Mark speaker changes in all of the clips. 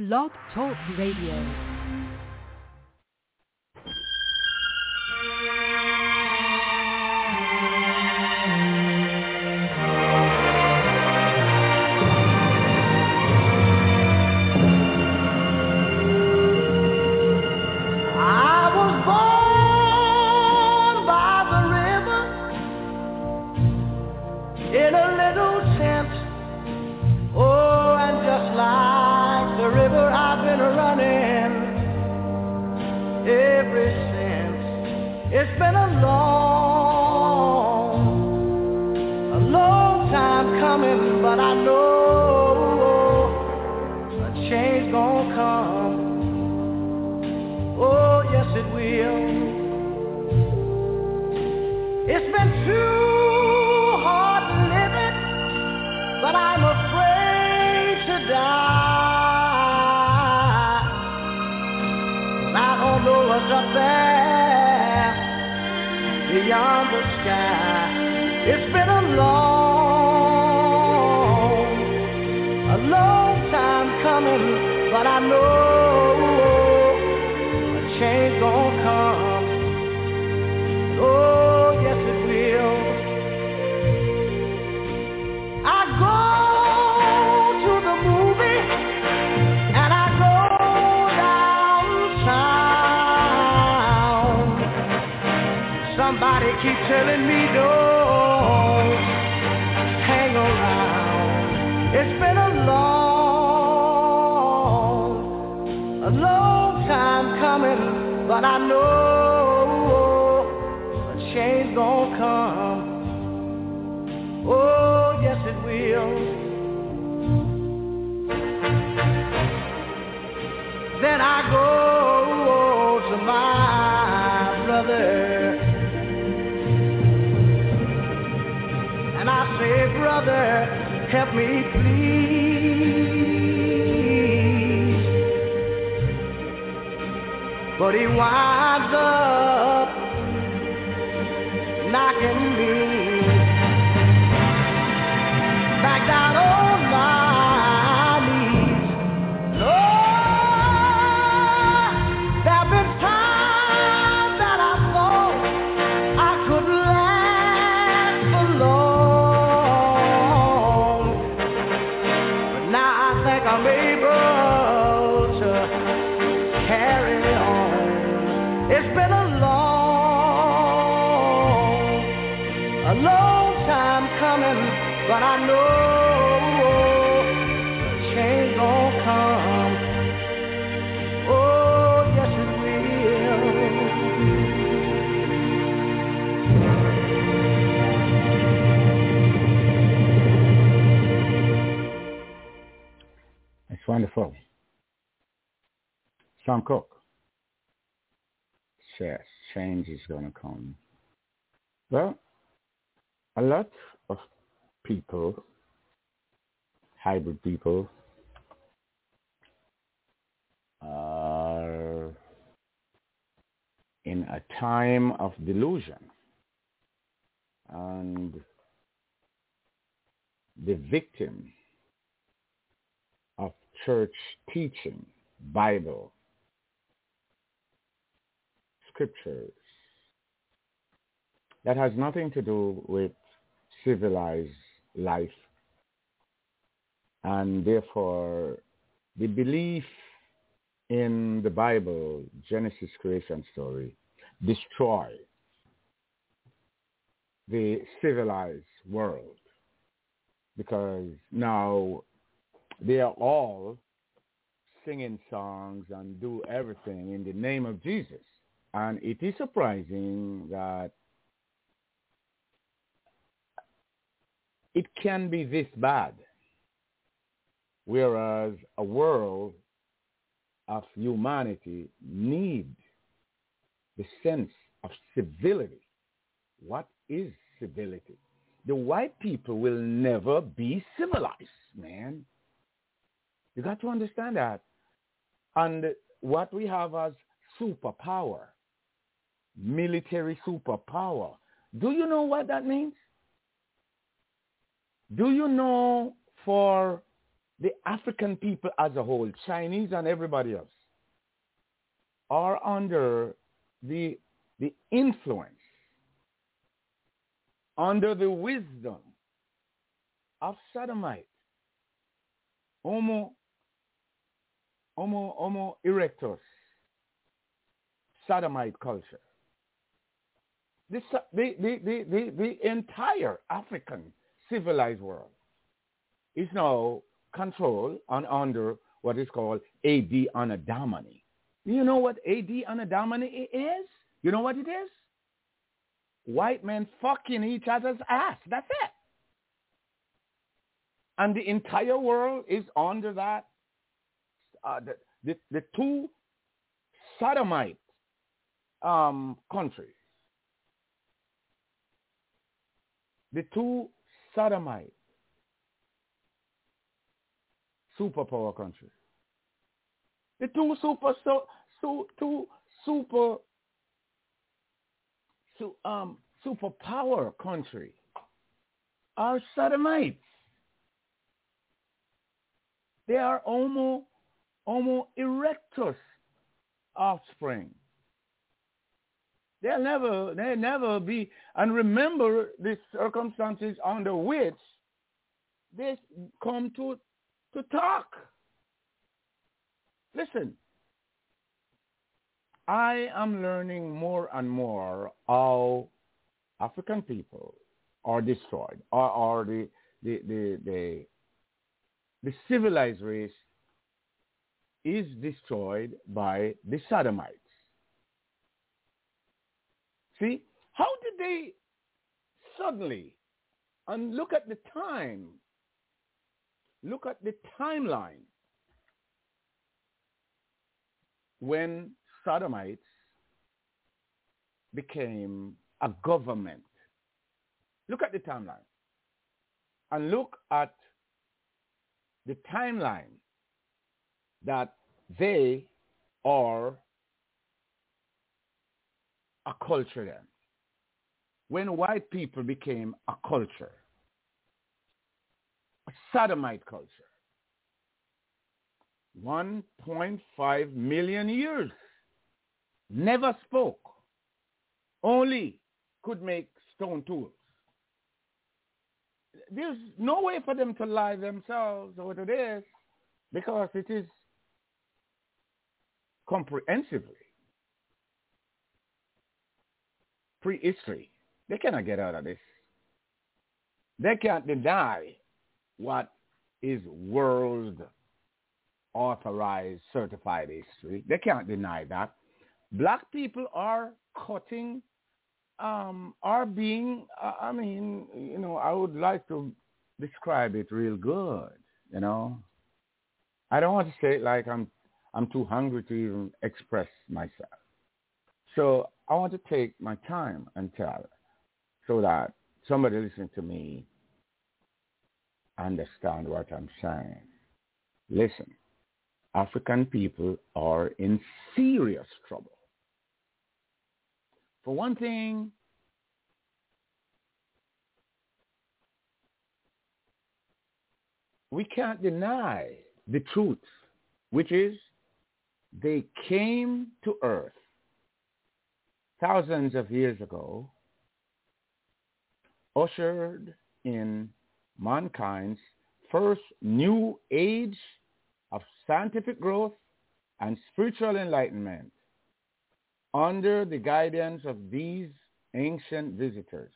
Speaker 1: Blog Talk Radio.
Speaker 2: It's been a long time coming, but I know a change gonna come. Oh, yes it will. It's been too hard living, but I'm afraid to die. I don't know what's up there beyond the sky. It's been a long time coming, but I know a change gonna come. Oh, yes it will. I go to the movie and I go downtown. Somebody keep telling me don't hang around. It's been a long time coming, but I know a change gonna come. Oh, yes it will. Then I go to my brother and I say, brother, help me please. But he winds up knocking me back down on my knees. Lord, there've been times that I thought I could last so long, but now I think I'm able to carry on. It's been a long time coming, but I know a change gonna come. Oh, yes it will.
Speaker 3: It's wonderful. Sam Cooke says change is gonna come. Well, a lot of people, hybrid people, are in a time of delusion, and the victim of church teaching, Bible, scriptures, that has nothing to do with civilized life, and therefore the belief in the Bible, Genesis creation story, destroy the civilized world, because now they are all singing songs and do everything in the name of Jesus. And it is surprising that it can be this bad, whereas a world of humanity need the sense of civility. What is civility? The white people will never be civilized, man. You got to understand that. And what we have as superpower, military superpower, do you know what that means? Do you know for the African people as a whole, Chinese and everybody else, are under the influence, under the wisdom of Sodomite, Homo erectus, Sodomite culture. The entire African civilized world is now controlled and under what is called A.D. Anadomany. You know what A.D. Anadomany is? You know what it is? White men fucking each other's ass. That's it. And the entire world is under that. The two Sodomite countries. The two Sodomite superpower countries. The two superpower country are Sodomites. They are Homo erectus offspring. They'll never be, and remember the circumstances under which they come to talk. Listen, I am learning more and more how African people are destroyed, or the civilized race is destroyed by the Sodomites. See, how did they suddenly, and look at the time, look at the timeline when Sodomites became a government. Look at the timeline. And look at the timeline that they are a culture then. When white people became a culture, a Sodomite culture, 1.5 million years, never spoke, only could make stone tools. There's no way for them to lie themselves what it is, because it is comprehensively prehistory. They cannot get out of this. They can't deny what is world authorized, certified history. They can't deny that. Black people are cutting, are being, I mean, you know, I would like to describe it real good, you know. I don't want to say it like I'm too hungry to even express myself. So I want to take my time and tell, so that somebody listening to me understand what I'm saying. Listen, African people are in serious trouble. For one thing, we can't deny the truth, which is they came to Earth thousands of years ago, ushered in mankind's first new age of scientific growth and spiritual enlightenment under the guidance of these ancient visitors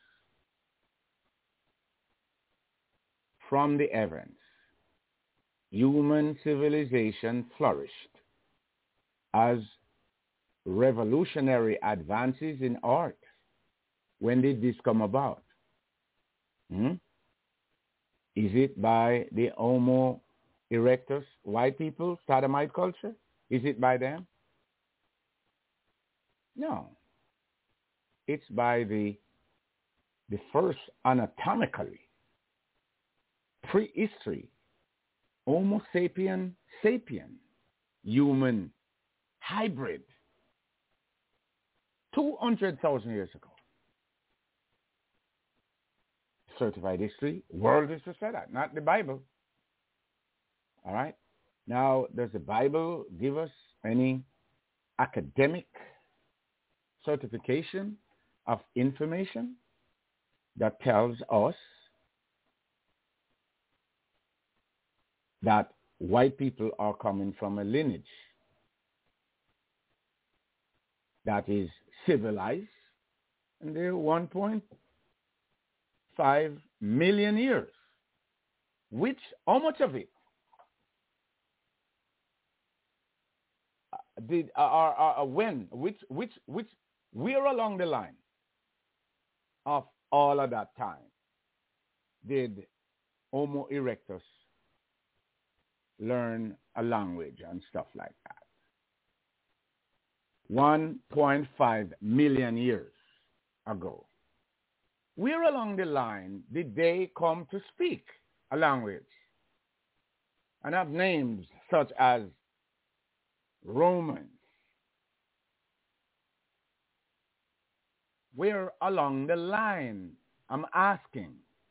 Speaker 3: from the heavens. Human civilization flourished as revolutionary advances in art. When did this come about? Is it by the Homo erectus, white people, Sodomite culture? Is it by them? No. It's by the first anatomically prehistory Homo sapien human hybrid 200,000 years ago. Certified history, world history said that, not the Bible. All right. Now, does the Bible give us any academic certification of information that tells us that white people are coming from a lineage that is civilized, and they're 1.5 million years? Which, how much of it did where along the line of all of that time did Homo erectus learn a language and stuff like that? 1.5 million years ago. Where along the line did they come to speak a language and have names such as Romans? Where along the line, I'm asking,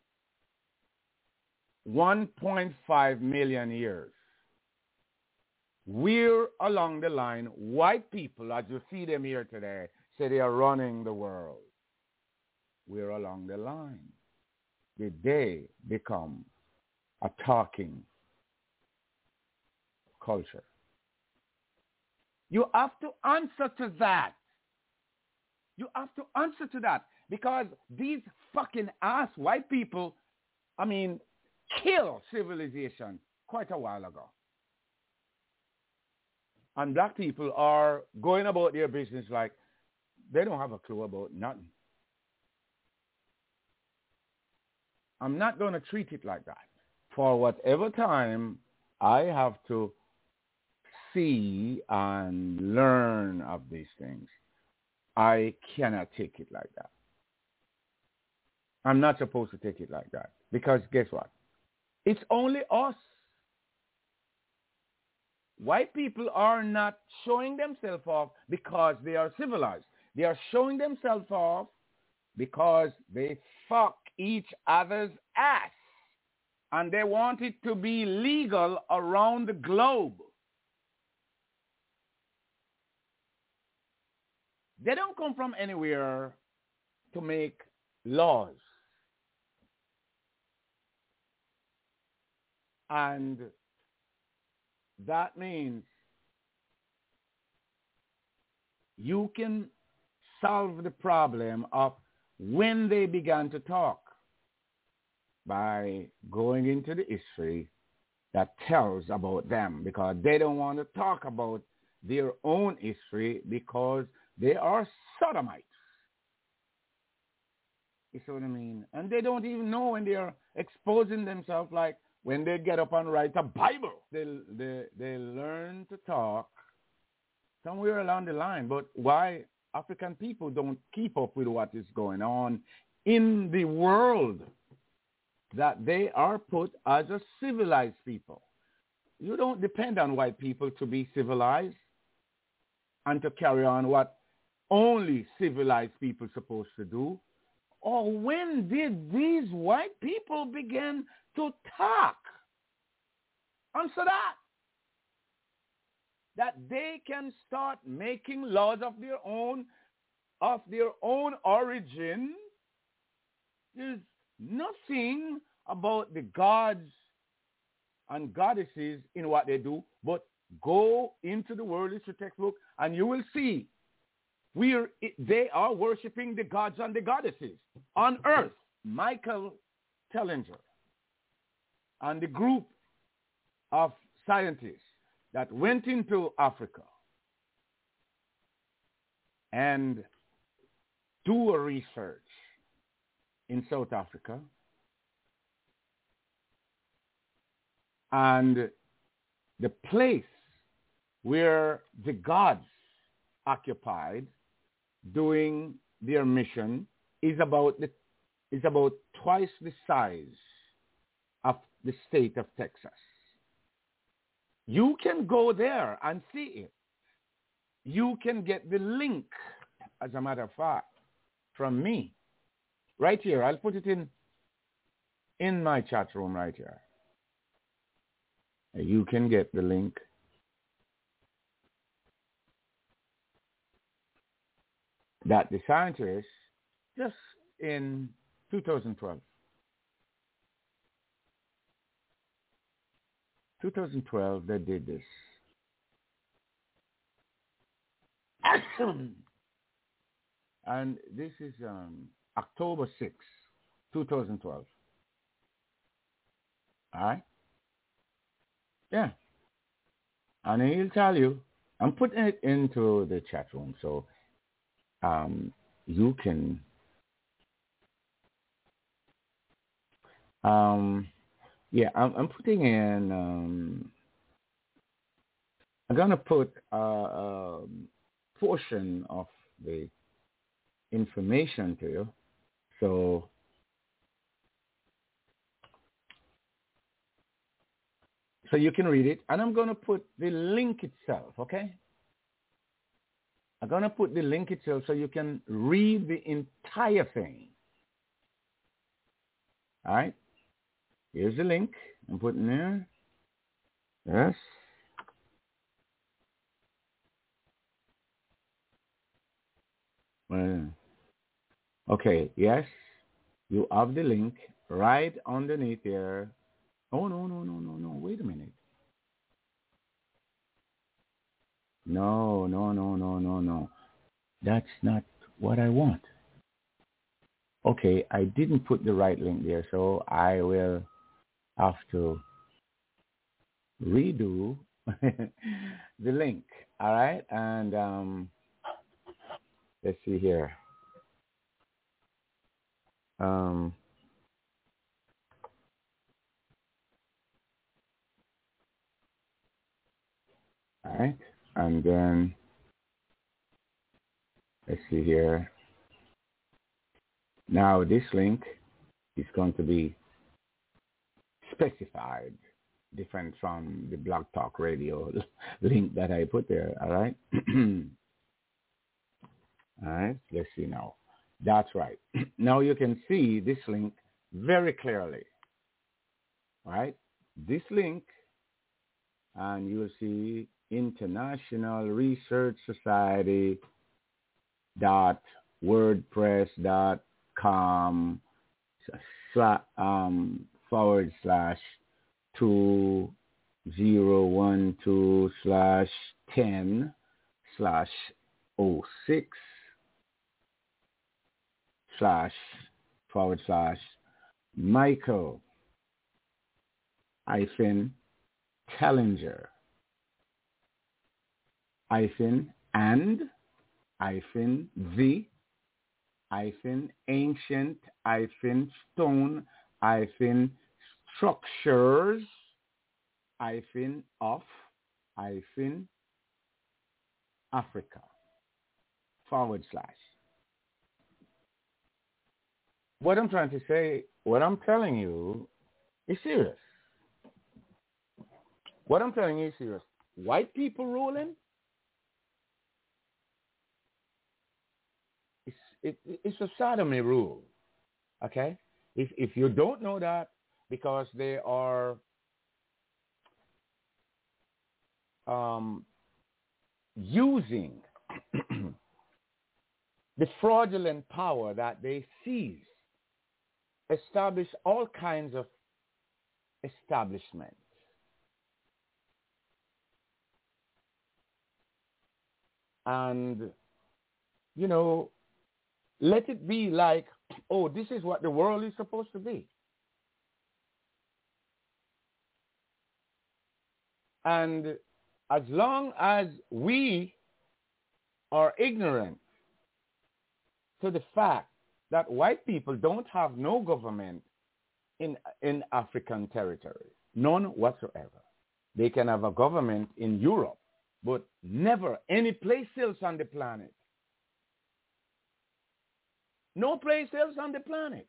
Speaker 3: 1.5 million years. Where along the line, white people, as you see them here today, say they are running the world. Where along the line did they become a talking culture? You have to answer to that. You have to answer to that, because these fucking ass white people, kill civilization quite a while ago. And black people are going about their business like they don't have a clue about nothing. I'm not going to treat it like that. For whatever time I have to see and learn of these things, I cannot take it like that. I'm not supposed to take it like that. Because guess what? It's only us. White people are not showing themselves off because they are civilized. They are showing themselves off because they fuck each other's ass. And they want it to be legal around the globe. They don't come from anywhere to make laws. And that means you can solve the problem of when they began to talk by going into the history that tells about them, because they don't want to talk about their own history because they are sodomites. You see what I mean? And they don't even know when they are exposing themselves, like when they get up and write a Bible. They learn to talk somewhere along the line. But why African people don't keep up with what is going on in the world that they are put as a civilized people? You don't depend on white people to be civilized and to carry on what only civilized people are supposed to do. Or when did these white people begin to talk? Answer that. That they can start making laws of their own origin. There's nothing about the gods and goddesses in what they do, but go into the world history textbook and you will see where they are worshiping the gods and the goddesses on earth. Michael Tellinger and the group of scientists that went into Africa and do a research in South Africa, and the place where the gods occupied doing their mission is about twice the size of the state of Texas. You can go there and see it. You can get the link, as a matter of fact, from me. Right here. I'll put it in my chat room right here. You can get the link. That the scientists, just in 2012, 2012, they did this. And this is October 6, 2012. All right? Yeah. And he'll tell you, I'm putting it into the chat room so you can yeah, I'm putting in I'm gonna put a portion of the information to you so you can read it, and I'm gonna put the link itself, okay? I'm gonna put the link itself so you can read the entire thing. All right? Here's the link I'm putting there. Yes. Okay, yes. You have the link right underneath there. Oh, no. Wait a minute. No. That's not what I want. Okay, I didn't put the right link there, so I will have to redo the link. All right, and let's see here. All right, and then let's see here. Now this link is going to be specified, different from the Blog Talk Radio link that I put there. All right. All right. Let's see now. That's right. Now you can see this link very clearly. All right. This link, and you will see International Research Society .wordpress.com /2012/10/06/Michael Tellinger and the ancient stone structures of Africa /. What I'm trying to say, what I'm telling you is serious. What I'm telling you is serious. White people ruling, it's a sodomy rule, okay? If you don't know that, because they are using the fraudulent power that they seize, establish all kinds of establishments. And, you know, let it be like, oh, this is what the world is supposed to be. And as long as we are ignorant to the fact that white people don't have no government in African territory, none whatsoever. They can have a government in Europe, but never any place else on the planet. No place else on the planet.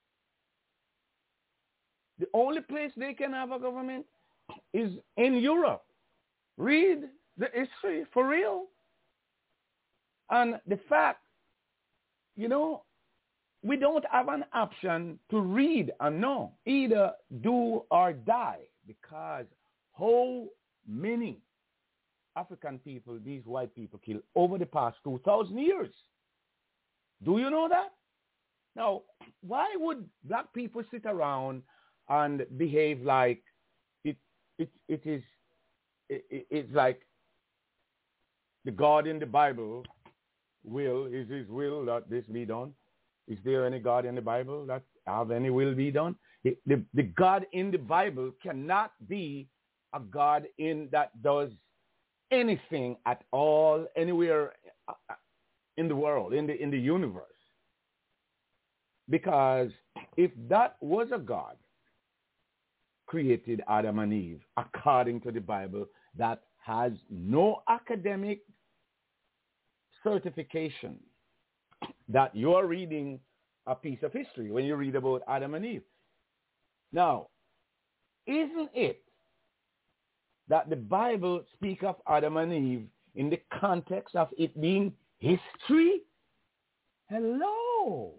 Speaker 3: The only place they can have a government is in Europe. Read the history for real. And the fact, you know, we don't have an option to read and know. Either do or die, because how many African people these white people killed over the past 2,000 years. Do you know that? Now, why would black people sit around and behave like it's like the God in the Bible is his will that this be done? Is there any God in the Bible that have any will be done? The God in the Bible cannot be a God that does anything at all anywhere in the world, in the universe. Because if that was a God created Adam and Eve according to the Bible that has no academic certification, that you're reading a piece of history when you read about Adam and Eve. Now, isn't it that the Bible speaks of Adam and Eve in the context of it being history? Hello.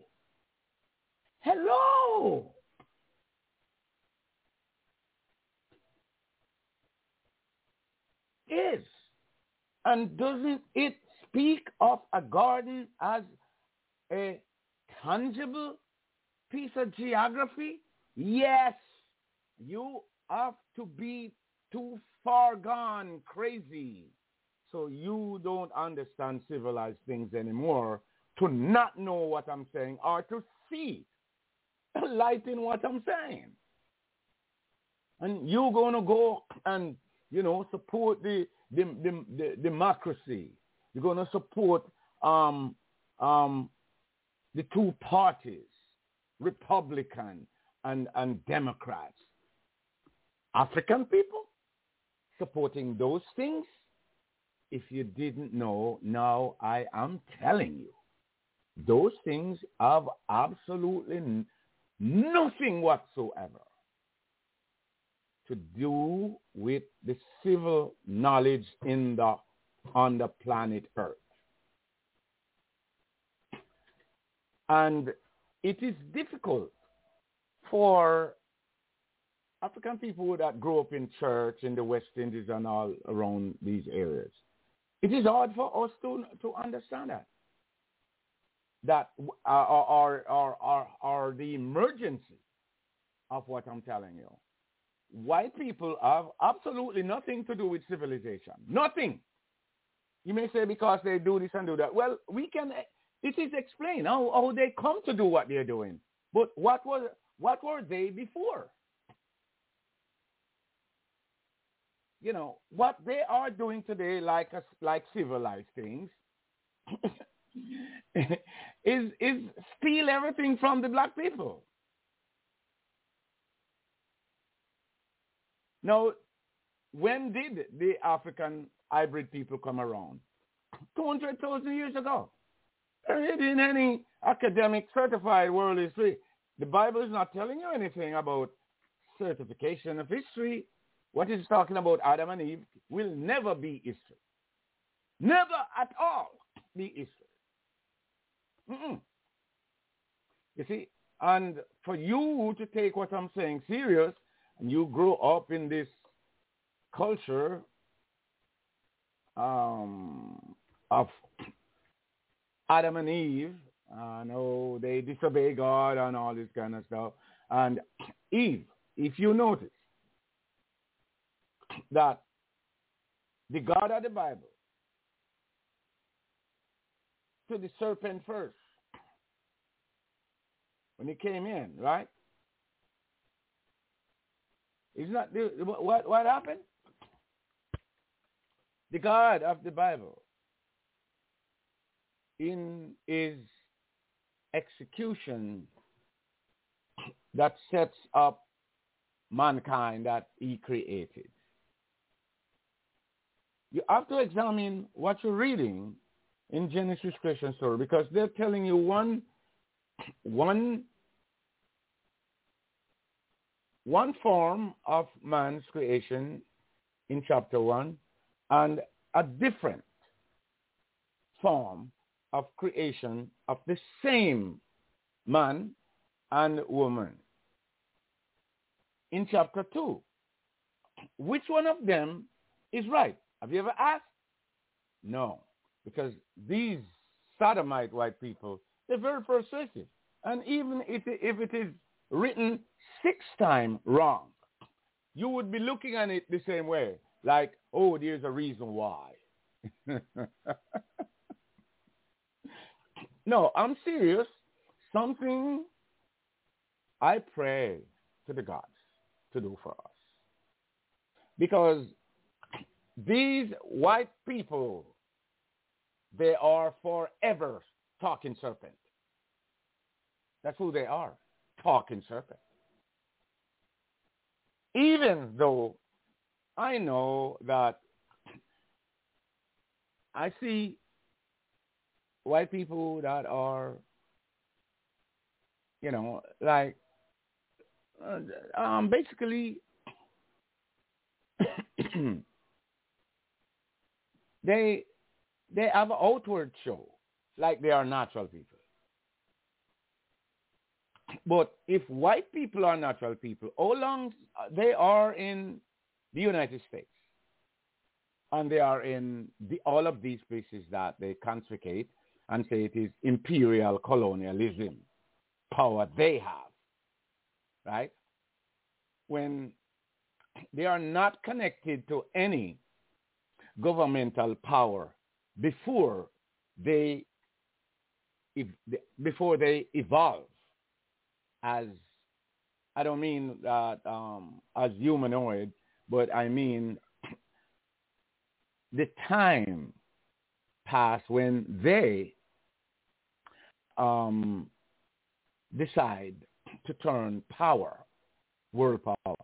Speaker 3: Is. And doesn't it speak of a garden as a tangible piece of geography? Yes. You have to be too far gone crazy so you don't understand civilized things anymore to not know what I'm saying or to see light in what I'm saying. And you're going to go and, support the democracy. You're going to support the two parties, Republican and Democrats. African people supporting those things? If you didn't know, now I am telling you. Those things have absolutely nothing whatsoever to do with the civil knowledge on the planet Earth. And it is difficult for African people that grew up in church in the West Indies and all around these areas. It is hard for us to understand that or the emergency of what I'm telling you. White people have absolutely nothing to do with civilization. Nothing. You may say because they do this and do that. Well, it is explained how they come to do what they're doing. But what were they before? What they are doing today, like civilized things, is steal everything from the black people. Now, when did the African hybrid people come around? 200,000 years ago. In any academic certified world history, the Bible is not telling you anything about certification of history. What it's talking about, Adam and Eve, will never be history. Never at all be history. You see, and for you to take what I'm saying serious, and you grow up in this culture of Adam and Eve, they disobey God and all this kind of stuff. And Eve, if you notice that the God of the Bible to the serpent first, when he came in, right? Is not what happened? The God of the Bible, in his execution that sets up mankind that he created. You have to examine what you're reading in Genesis creation story, because they're telling you one form of man's creation in chapter 1 and a different form of creation of the same man and woman in chapter 2. which one of them is right? Have you ever asked? No, because these sodomite white people, they're very persuasive. And even if it is written 6 times wrong, you would be looking at it the same way. Like, oh, there's a reason why. No, I'm serious. Something I pray to the gods to do for us. Because these white people, they are forever talking serpent. That's who they are, talking serpent. Even though I know that I see white people that are, like, basically, they have an outward show, like they are natural people. But if white people are natural people, how long they are in the United States, and they are in all of these places that they consecrate and say it is imperial colonialism, power they have, right? When they are not connected to any governmental power before they evolve as, I don't mean that as humanoid, but I mean the time passed when they decide to turn power, world power.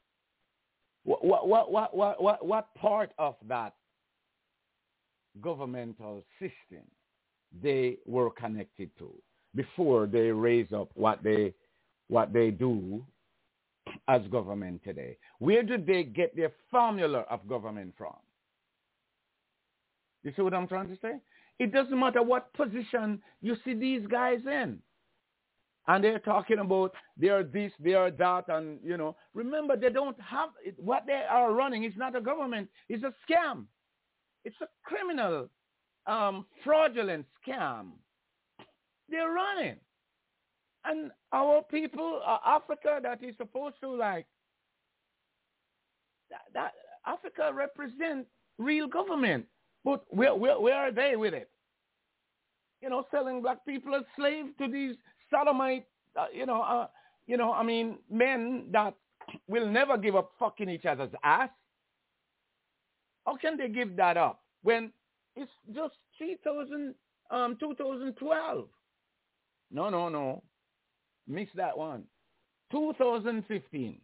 Speaker 3: What part of that governmental system they were connected to before they raise up what they do as government today? Where did they get their formula of government from? You see what I'm trying to say? It doesn't matter what position you see these guys in. And they're talking about they are this, they are that, and, remember, they don't have, what they are running is not a government, it's a scam. It's a criminal, fraudulent scam. They're running. And our people, Africa, that is supposed to, like, that Africa represents real government. But where are they with it? Selling black people as slaves to these sodomite, men that will never give up fucking each other's ass. How can they give that up when it's just 2012? No. Miss that one. 2015.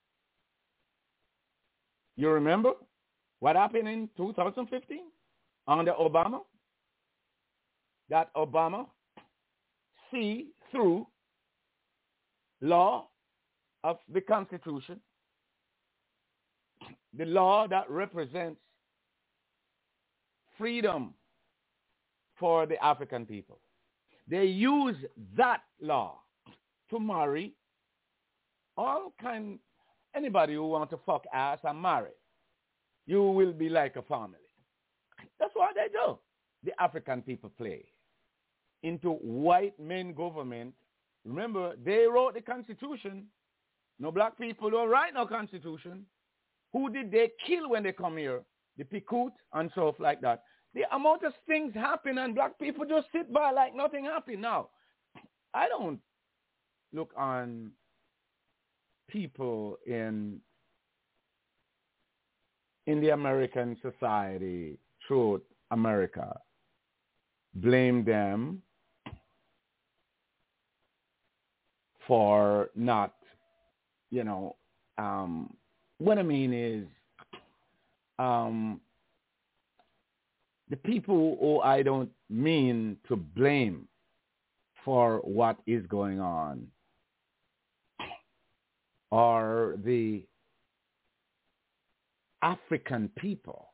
Speaker 3: You remember what happened in 2015 under Obama? That Obama see through law of the Constitution, the law that represents freedom for the African people. They use that law to marry anybody who wants to fuck ass and marry. You will be like a family. That's what they do. The African people play into white men government. Remember, they wrote the Constitution. No black people don't write no Constitution. Who did they kill when they come here? The Picoot and stuff like that. The amount of things happen and black people just sit by like nothing happened. Now, I don't look on people in the American society throughout America, blame them for not, what I mean is, the people who I don't mean to blame for what is going on are the African people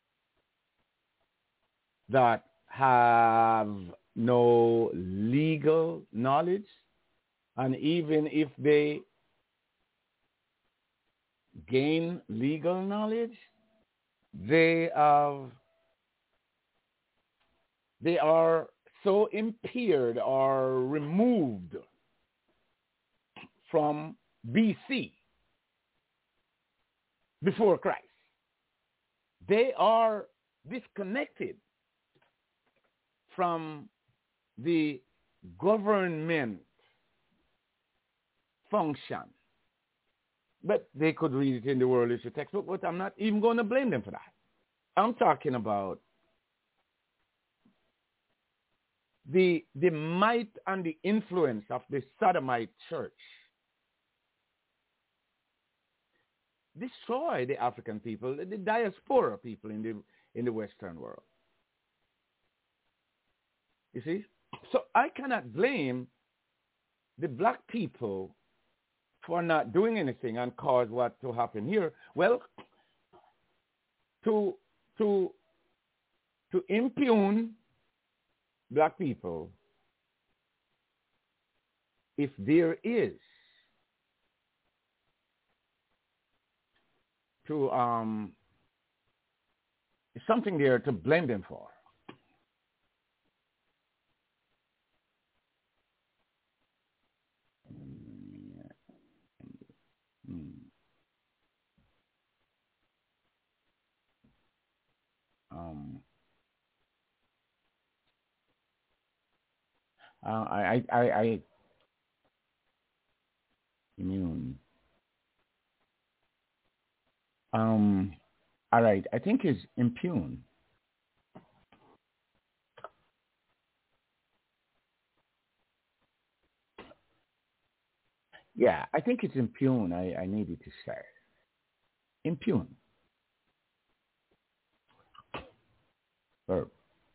Speaker 3: that have no legal knowledge, and even if they gain legal knowledge, they are so impaired or removed from BC, before Christ. They are disconnected from the government function. But they could read it in the world history textbook, but I'm not even going to blame them for that. I'm talking about the might and the influence of the Sodomite church destroy the African people, the diaspora people in the Western world. You see? So I cannot blame the black people for not doing anything and cause what to happen here. Well, to impugn black people, if there is something there to blame them for. I immune. All right, I think it's impugn. Yeah, I think it's impugn. I needed to say impugn. Verb.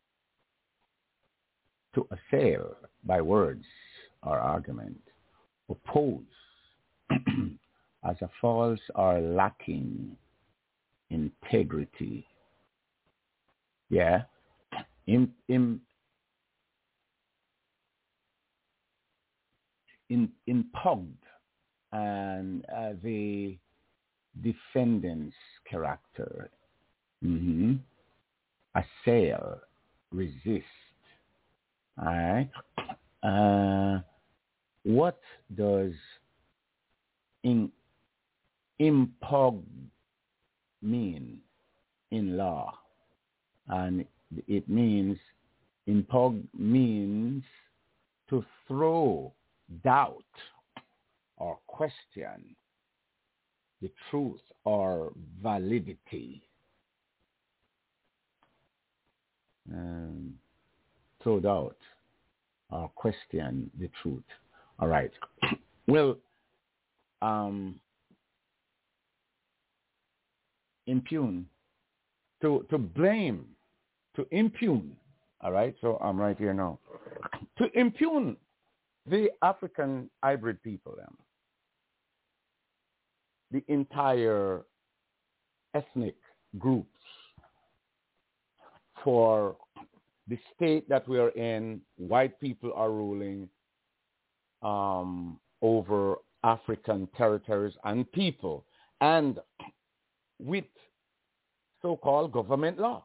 Speaker 3: To assail by words or argument. Oppose as a false or lacking integrity. Yeah. Impugned and the defendant's character. Mm-hmm. Assail, resist. All right. What does impugn mean in law? And it means, impugn means to throw doubt or question the truth or validity. Throw doubt or question the truth. All right. Well, impugn, to blame, to impugn. All right. So I'm right here now. To impugn the African hybrid people, the entire ethnic groups, for the state that we are in. White people are ruling over African territories and people, and with so-called government law.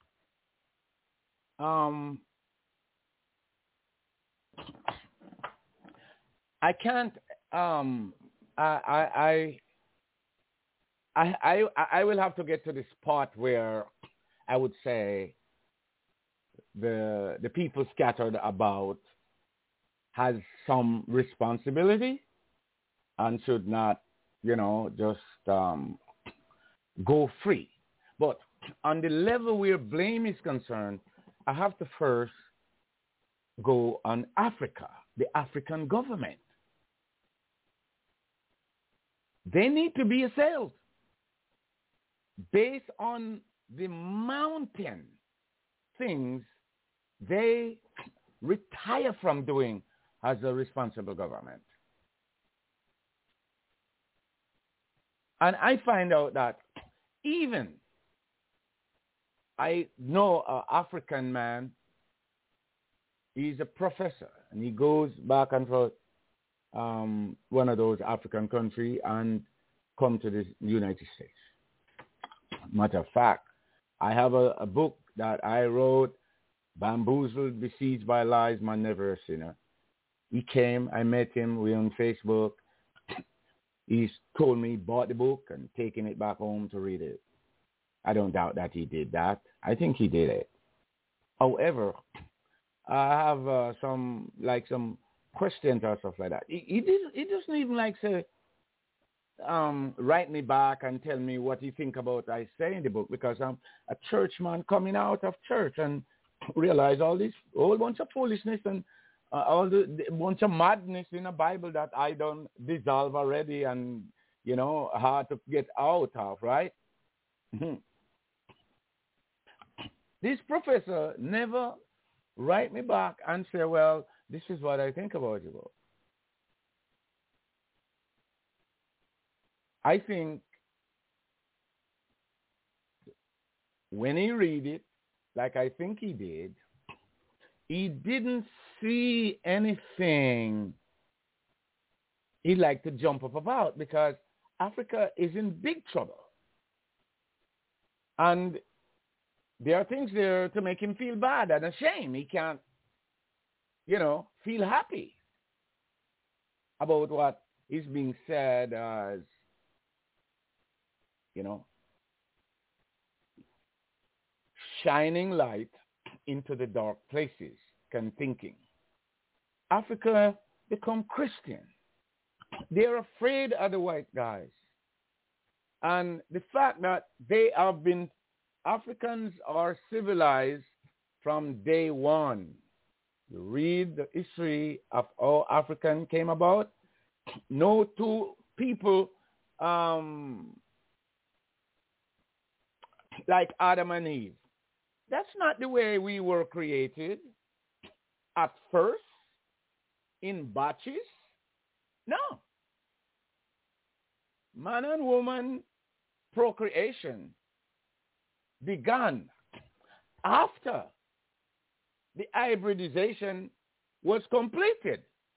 Speaker 3: I can't. I will have to get to this part where I would say the people scattered about has some responsibility and should not, just go free. But on the level where blame is concerned, I have to first go on Africa, the African government. They need to be assailed based on the mountain things they retire from doing as a responsible government. And I find out that even I know an African man, he's a professor, and he goes back and forth one of those African countries, and come to the United States. Matter of fact, I have a book that I wrote, Bamboozled, Besieged by Lies, Man Never a Sinner. He came, I met him, we on Facebook. He's told me he bought the book and taken it back home to read it. I don't doubt that he did that. I think he did it. However, I have some questions or stuff like that. He doesn't even say, write me back and tell me what you think about I say in the book, because I'm a churchman coming out of church and realize all this whole bunch of foolishness and all the bunch of madness in the Bible that I don't dissolve already and, hard to get out of, right? This professor never write me back and say, well, this is what I think about you. I think when he read it, like I think he did, he didn't see anything he'd like to jump up about, because Africa is in big trouble. And there are things there to make him feel bad and ashamed. He can't, feel happy about what is being said as, shining light into the dark places, thinking. Africa become Christian. They're afraid of the white guys. And the fact that Africans are civilized from day one. You read the history of how African came about. No two people like Adam and Eve. That's not the way we were created at first, in batches. No. Man and woman procreation began after the hybridization was completed.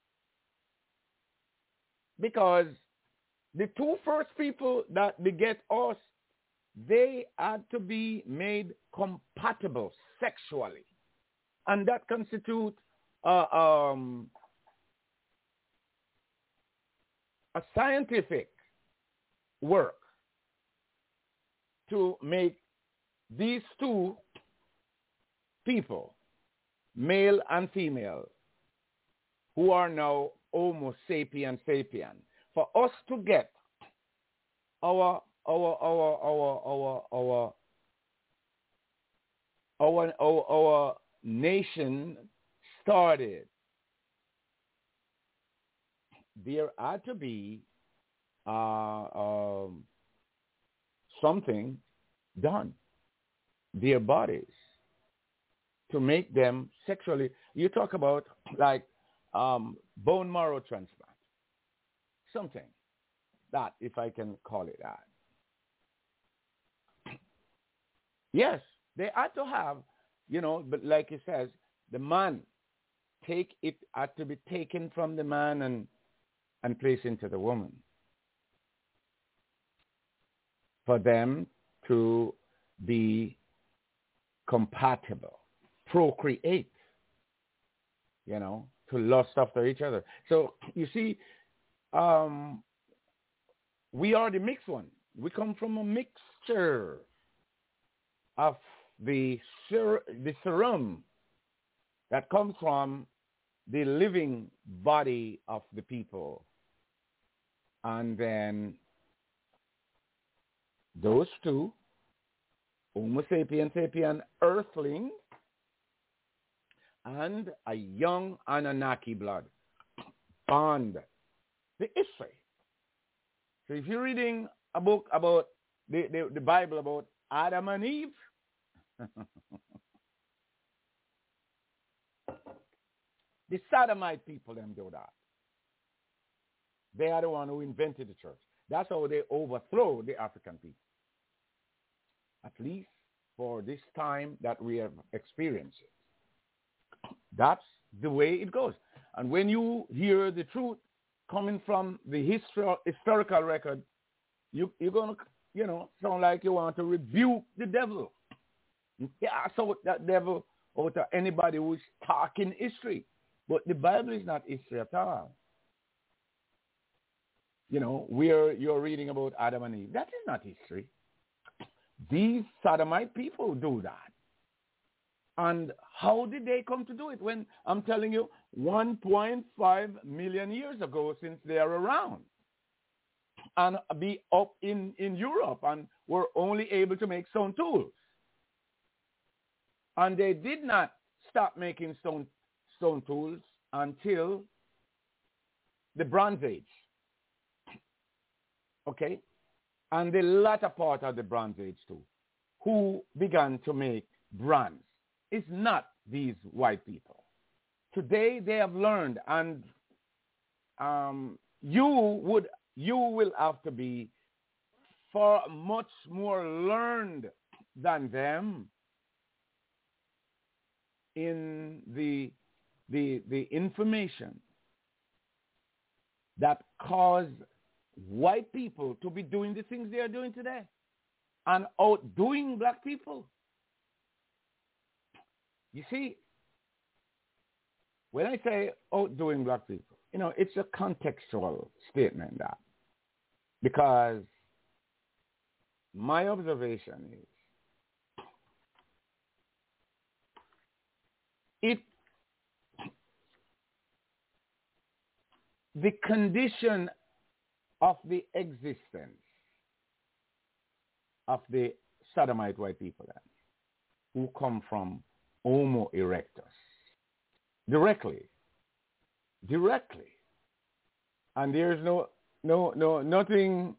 Speaker 3: Because the two first people that beget us, they had to be made compatible sexually. And that constitutes a scientific work to make these two people, male and female, who are now Homo sapien sapien, for us to get our nation started, there had to be something done, their bodies, to make them sexually. You talk about bone marrow transplant, something that, if I can call it that. Yes, they had to have, but like it says, the man had to be taken from the man and placed into the woman for them to be compatible, procreate, to lust after each other. So you see, we are the mixed one. We come from a mixture of the serum that comes from the living body of the people. And then those two, Homo sapien sapien earthling, and a young Anunnaki blood bond the history. So if you're reading a book about the Bible about Adam and Eve, the Sodomite people, them do that. They are the one who invented the church. That's how they overthrow the African people. At least for this time that we have experienced it. That's the way it goes. And when you hear the truth coming from the historical record, you're gonna, sound like you want to rebuke the devil. Yeah, so that devil out of anybody who's talking history. But the Bible is not history at all. Where you're reading about Adam and Eve, that is not history. These sodomite people do that. And how did they come to do it? When I'm telling you 1.5 million years ago since they are around and be up in Europe and were only able to make stone tools. And they did not stop making stone tools until the Bronze Age. Okay? And the latter part of the Bronze Age too. Who began to make bronze? It's not these white people. Today they have learned, and you will have to be far much more learned than them in the information that caused white people to be doing the things they are doing today and outdoing black people. You see, when I say outdoing black people, it's a contextual statement, that, because my observation is the condition of the existence of the sodomite white people who come from Homo erectus directly, and there's nothing.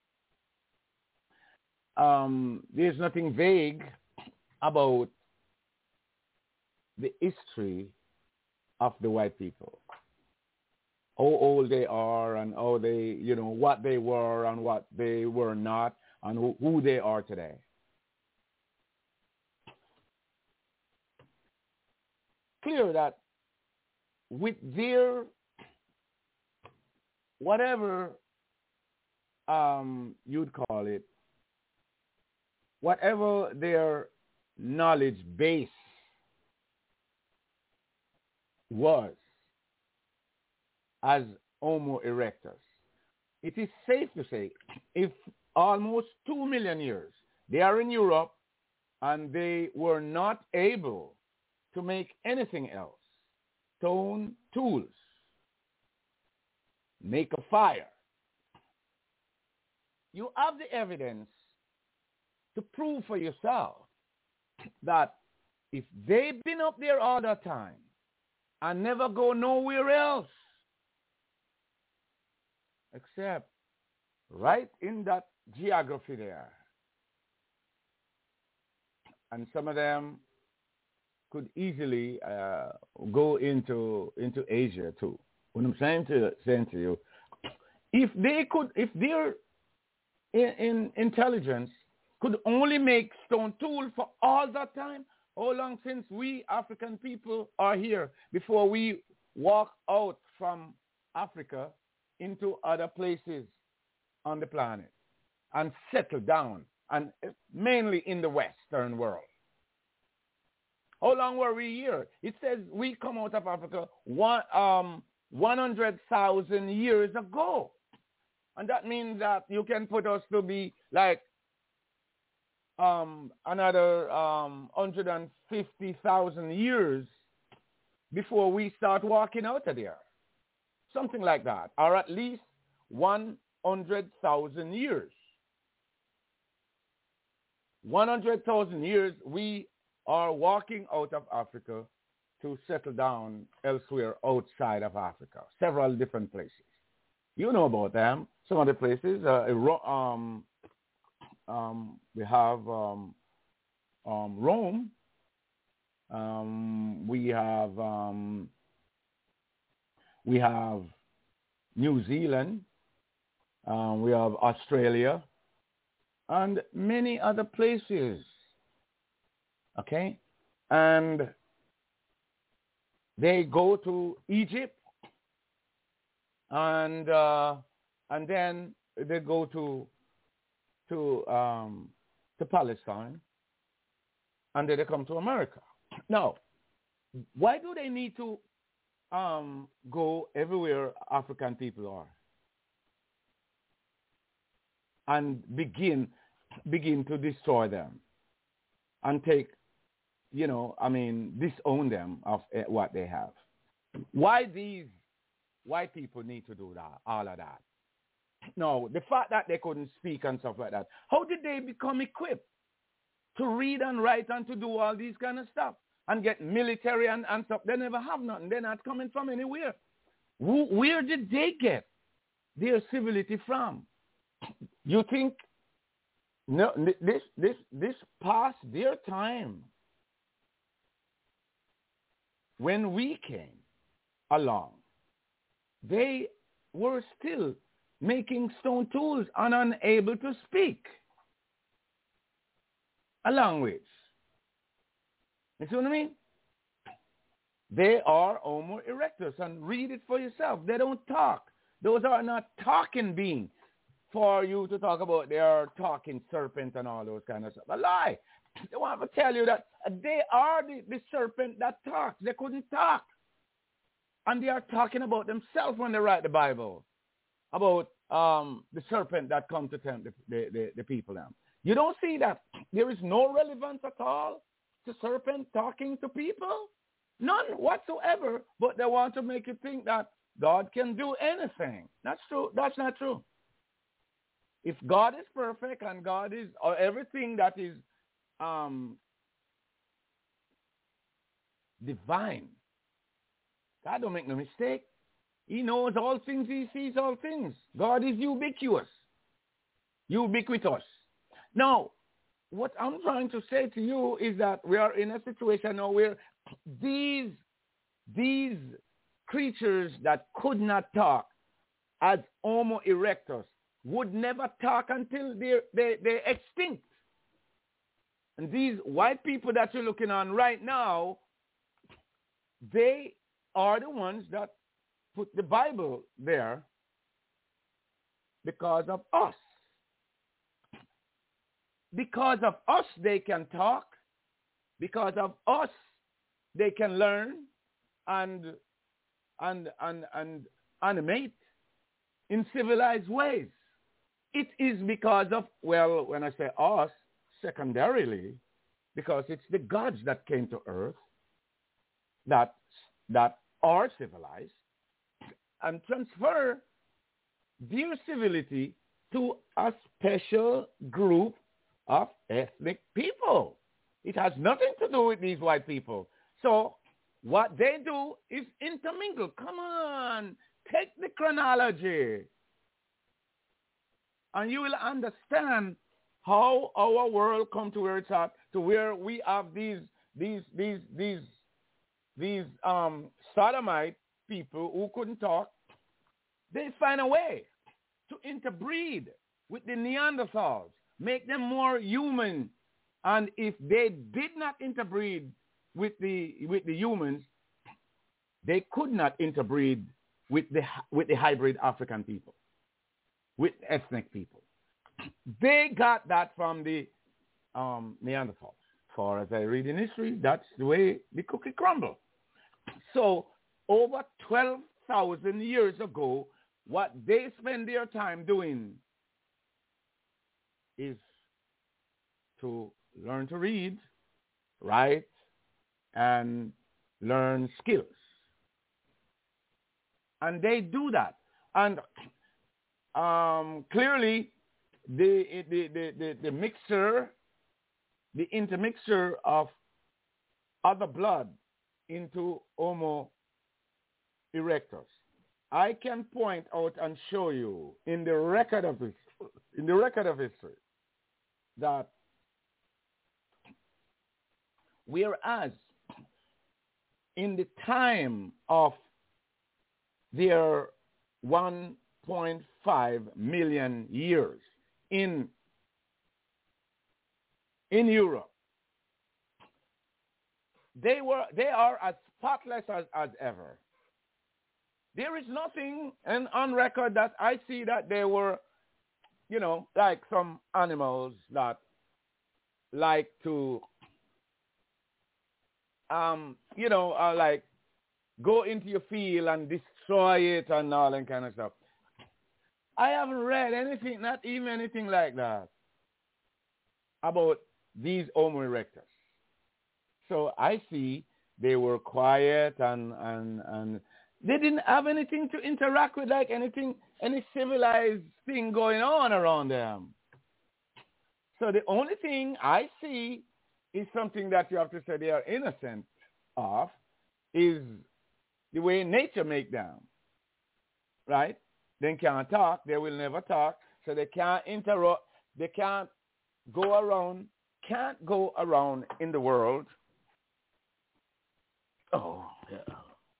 Speaker 3: There's nothing vague about the history of the white people, how old they are and how they, what they were and what they were not, and who they are today. Clear that with their whatever you'd call it, whatever their knowledge base was as Homo erectus, it is safe to say if almost 2 million years they are in Europe and they were not able to make anything else, stone tools, make a fire, you have the evidence to prove for yourself that if they've been up there all the time and never go nowhere else except right in that geography there, and some of them could easily go into Asia too. What I'm saying to you, if their intelligence could only make stone tools for all that time, how long since we African people are here before we walk out from Africa into other places on the planet and settle down, and mainly in the Western world? How long were we here? It says we come out of Africa 100,000 years ago. And that means that you can put us to be like another 150,000 years before we start walking out of there. Something like that. Or at least 100,000 years. 100,000 years we are walking out of Africa to settle down elsewhere outside of Africa, several different places. You know about them. Some of the places, we have Rome, we have New Zealand, we have Australia, and many other places. Okay, and they go to Egypt, and then they go to Palestine, and then they come to America. Now, why do they need to go everywhere African people are and begin to destroy them and take, disown them of what they have? Why these white people need to do that, all of that? No, the fact that they couldn't speak and stuff like that. How did they become equipped to read and write and to do all these kind of stuff and get military and stuff? They never have nothing. They're not coming from anywhere. Where did they get their civility from? You think this past their time when we came along, they were still making stone tools and unable to speak a language. You see what I mean? They are Homo erectus, and read it for yourself. They don't talk. Those are not talking beings for you to talk about. They are talking serpent and all those kind of stuff. A lie. They want to tell you that they are the serpent that talks. They couldn't talk. And they are talking about themselves when they write the Bible, about the serpent that come to tempt the people down. You don't see that. There is no relevance at all to serpent talking to people. None whatsoever. But they want to make you think that God can do anything. That's true. That's not true. If God is perfect and God is everything that is divine, God don't make no mistake. He knows all things. He sees all things. God is ubiquitous. Now, what I'm trying to say to you is that we are in a situation now where these creatures that could not talk as Homo erectus would never talk until they're extinct. And these white people that you're looking on right now, they are the ones that put the Bible there because of us. Because of us, they can talk. Because of us, they can learn and animate in civilized ways. It is because of, well, when I say us, secondarily, because it's the gods that came to earth that are civilized and transfer their civility to a special group of ethnic people. It has nothing to do with these white people. So what they do is intermingle. Come on, take the chronology, and you will understand how our world come to where it's at, to where we have these sodomite people who couldn't talk. They find a way to interbreed with the Neanderthals, make them more human. And if they did not interbreed with the humans, they could not interbreed with the hybrid African people, with ethnic people. They got that from the Neanderthals. For as I read in history, that's the way the cookie crumbled. So over 12,000 years ago, what they spend their time doing is to learn to read, write, and learn skills. And they do that. And clearly, the mixture, the intermixture of other blood into Homo erectus. I can point out and show you in the record of history that whereas in the time of their 1.5 million years in Europe, they are as spotless as ever. There is nothing on record that I see that they were, like some animals that like to, like go into your field and destroy it and all that kind of stuff. I haven't read anything, not even anything like that, about these Homo erectus. So I see they were quiet and they didn't have anything to interact with, like anything, any civilized thing going on around them. So the only thing I see is something that you have to say they are innocent of, is the way nature make them, right? They can't talk. They will never talk. So they can't interrupt. They can't go around in the world. Oh, yeah.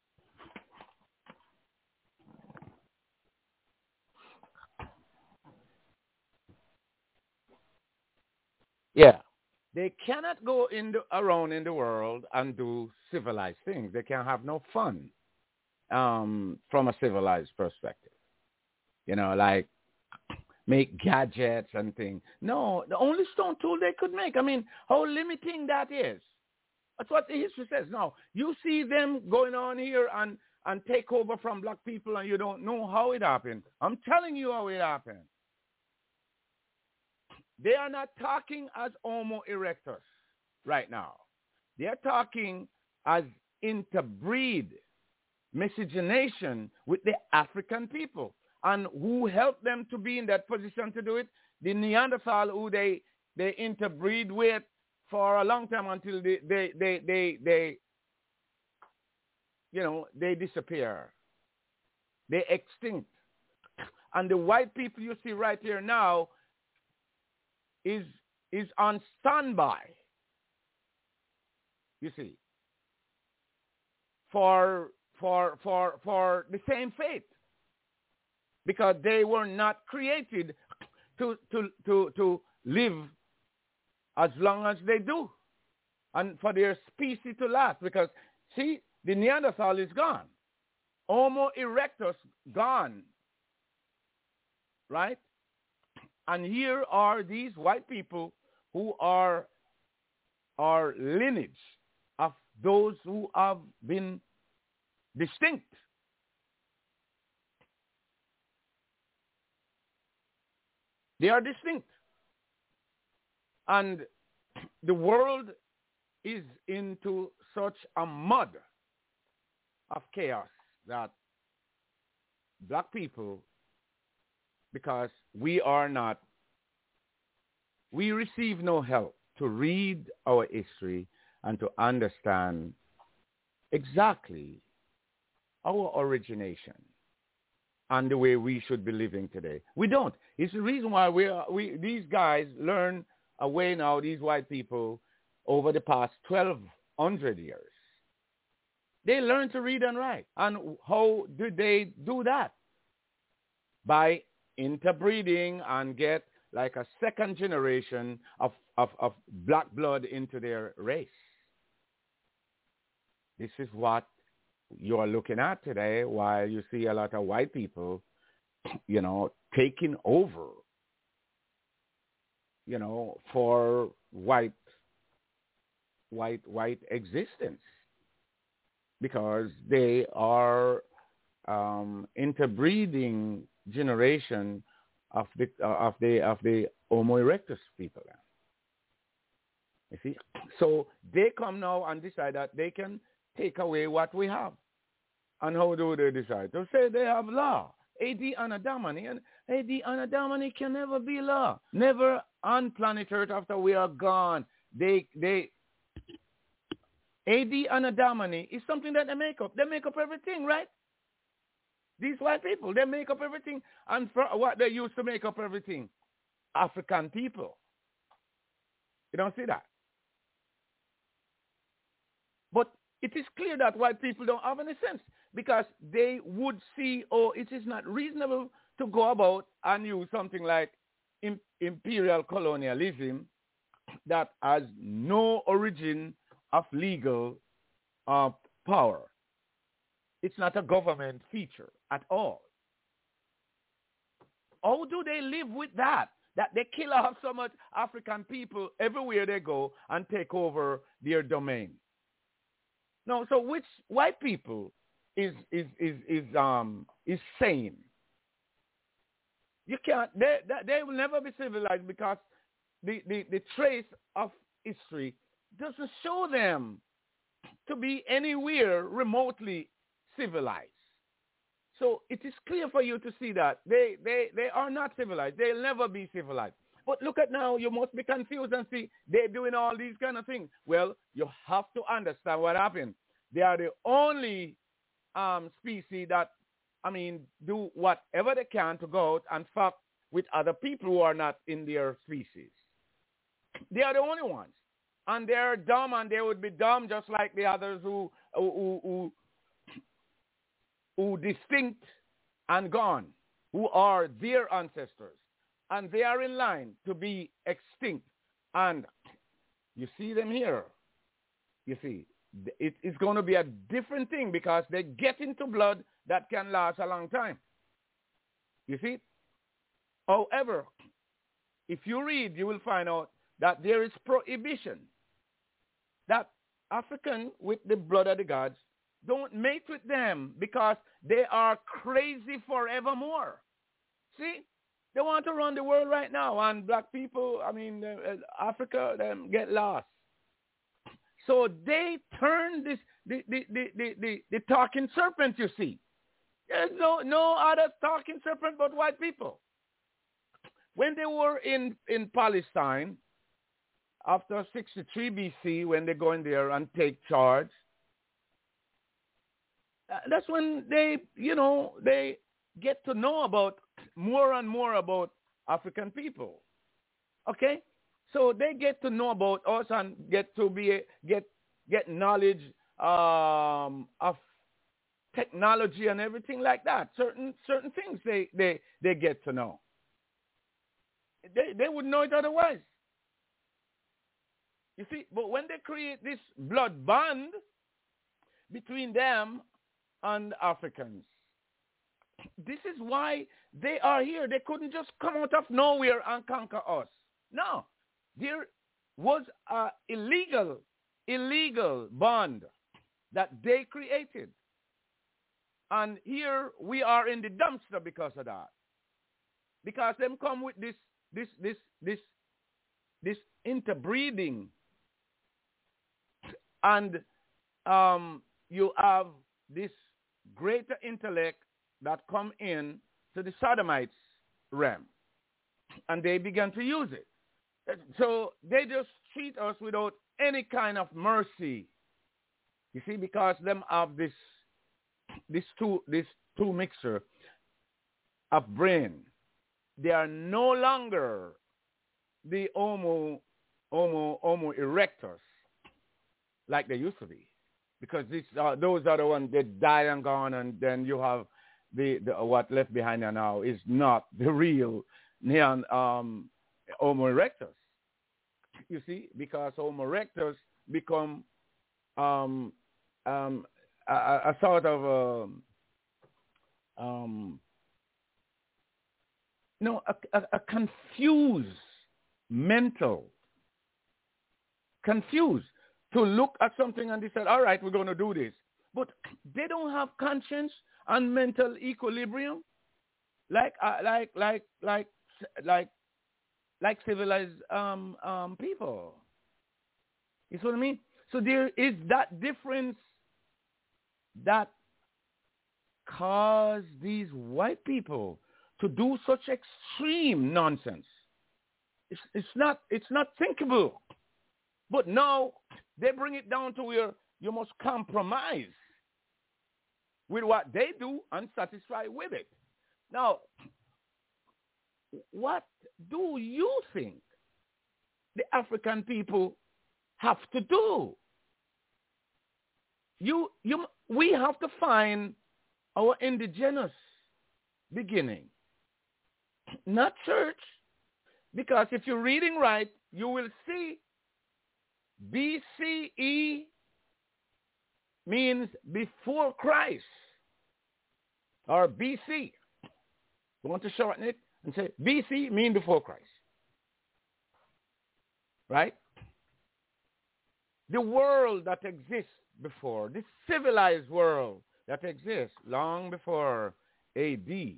Speaker 3: Yeah. They cannot go around in the world and do civilized things. They can have no fun from a civilized perspective. Like make gadgets and things. No, the only stone tool they could make. I mean, how limiting that is. That's what the history says. Now, you see them going on here and take over from black people, and you don't know how it happened. I'm telling you how it happened. They are not talking as Homo erectus right now. They're talking as interbreed miscegenation with the African people. And who helped them to be in that position to do it? The Neanderthal, who they interbreed with for a long time until they disappear. They extinct. And the white people you see right here now is on standby, you see, for the same fate, because they were not created to live as long as they do, and for their species to last. Because see, the Neanderthal is gone, Homo erectus gone, right? And here are these white people who are lineage of those who have been distinct. They are distinct. And the world is into such a mud of chaos that black people, because we receive no help to read our history and to understand exactly our origination and the way we should be living today. We don't. It's the reason why these guys learn a way now, these white people, over the past 1,200 years. They learn to read and write. And how do they do that? By interbreeding and get like a second generation of black blood into their race. This is what you're looking at today, while you see a lot of white people, taking over, for white existence, because they are interbreeding generation of the Homo erectus people. You see, so they come now and decide that they can take away what we have. And how do they decide? They say they have law, A.D. Anadamani, and A.D. Anadamani can never be law. Never on planet Earth after we are gone. A.D. Anadamani is something that they make up. They make up everything, right? These white people, they make up everything. And for what they used to make up everything? African people. You don't see that? But it is clear that white people don't have any sense, because they would see, it is not reasonable to go about and use something like imperial colonialism that has no origin of legal power. It's not a government feature at all. how do they live with that? That they kill off so much African people everywhere they go and take over their domain. No, so which white people is sane? You can't. They will never be civilized because the trace of history doesn't show them to be anywhere remotely civilized. So it is clear for you to see that they are not civilized. They'll never be civilized. But look at now, you must be confused and see they're doing all these kind of things. Well, you have to understand what happened. They are the only species that, do whatever they can to go out and fuck with other people who are not in their species. They are the only ones. And they're dumb, and they would be dumb just like the others who distinct and gone, who are their ancestors. And they are in line to be extinct. And you see them here. You see, it's going to be a different thing because they get into blood that can last a long time. You see? However, if you read, you will find out that there is prohibition that African with the blood of the gods don't mate with them because they are crazy forevermore. See? They want to run the world right now, and black people, Africa, them get lost. So they turn the talking serpent, you see. There's no other talking serpent but white people. When they were in Palestine, after 63 BC, when they go in there and take charge, that's when they get to know about more and more about African people. Okay? So they get to know about us and get knowledge of technology and everything like that. Certain things they get to know. They wouldn't know it otherwise. You see, but when they create this blood bond between them and Africans, this is why they are here. They couldn't just come out of nowhere and conquer us. No. There was an illegal bond that they created. And here we are in the dumpster because of that. Because them come with this interbreeding. And you have this greater intellect that come in to the Sodomites realm. And they began to use it. So they just treat us without any kind of mercy. You see, because them have this two mixture of brain. They are no longer the Homo erectus like they used to be, because those are the ones that die and gone, and then you have the what left behind now is not the real Homo erectus. You see, because Homo erectus become a sort of a confused mental, confused to look at something and they said, all right, we're going to do this. But they don't have conscience and mental equilibrium like civilized people. You see what I mean? So there is that difference that caused these white people to do such extreme nonsense. It's not thinkable. But now they bring it down to where you must compromise with what they do and satisfy with it. Now, what do you think the African people have to do? We have to find our indigenous beginning, not church, because if you're reading right, you will see BCE means before Christ, or BC. You want to shorten it? and say BC mean before Christ. Right? The world that exists before, this civilized world that exists long before AD.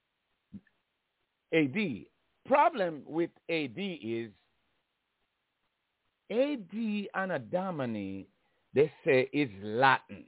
Speaker 3: AD. Problem with AD is AD Anno Domini, they say, is Latin.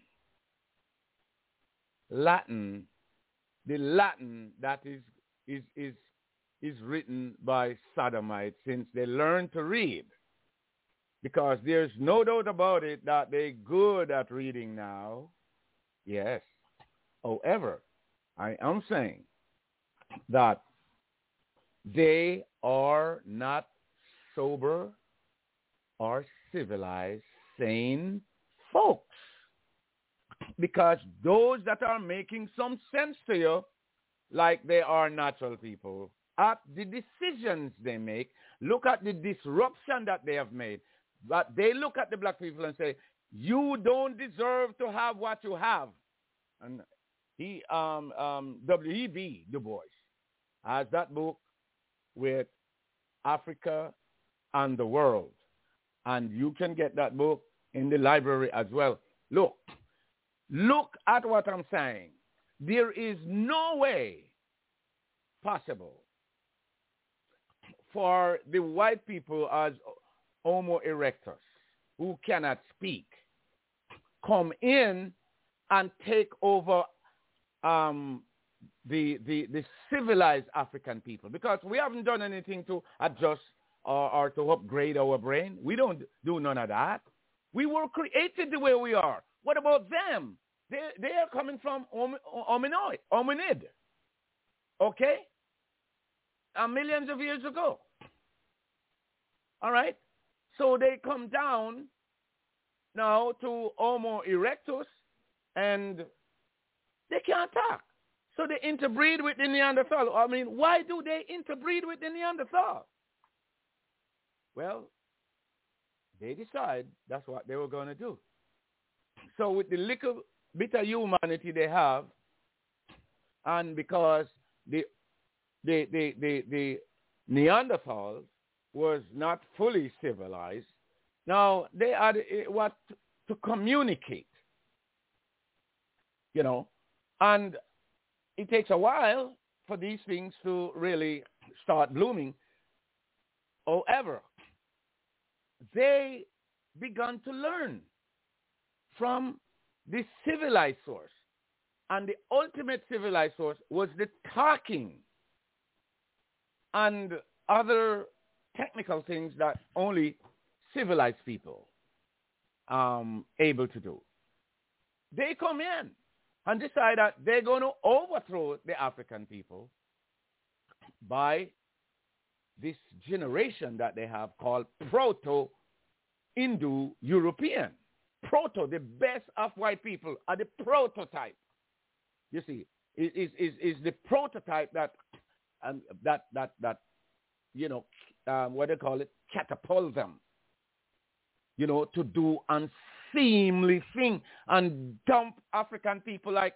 Speaker 3: Latin, the Latin that is written by Sodomites since they learned to read. Because there's no doubt about it that they're good at reading now. Yes. However, I am saying that they are not sober or civilized, sane folks. Because those that are making some sense to you, like they are natural people, at the decisions they make, look at the disruption that they have made. But they look at the black people and say, you don't deserve to have what you have. And he, W.E.B. Du Bois, has that book with Africa and the World. And you can get that book in the library as well. Look at what I'm saying. There is no way possible for the white people as Homo erectus, who cannot speak, come in and take over the civilized African people, because we haven't done anything to adjust or to upgrade our brain. We don't do none of that. We were created the way we are. What about them? They are coming from hominid, okay? Millions of years ago. All right? So they come down now to Homo erectus, and they can't talk. So they interbreed with the Neanderthal. I mean, why do they interbreed with the Neanderthal? Well, they decide that's what they were going to do. So with the little bit of humanity they have, and because the Neanderthals was not fully civilized, now they had what to communicate, you know, and it takes a while for these things to really start blooming. However, they began to learn from the civilized source. And the ultimate civilized source was the talking and other technical things that only civilized people able to do. They come in and decide that they're going to overthrow the African people by this generation that they have called Proto-Indo-European. Proto, the best of white people, are the prototype. You see, is the prototype that you know, what they call it, catapult them, you know, to do unseemly thing and dump African people like,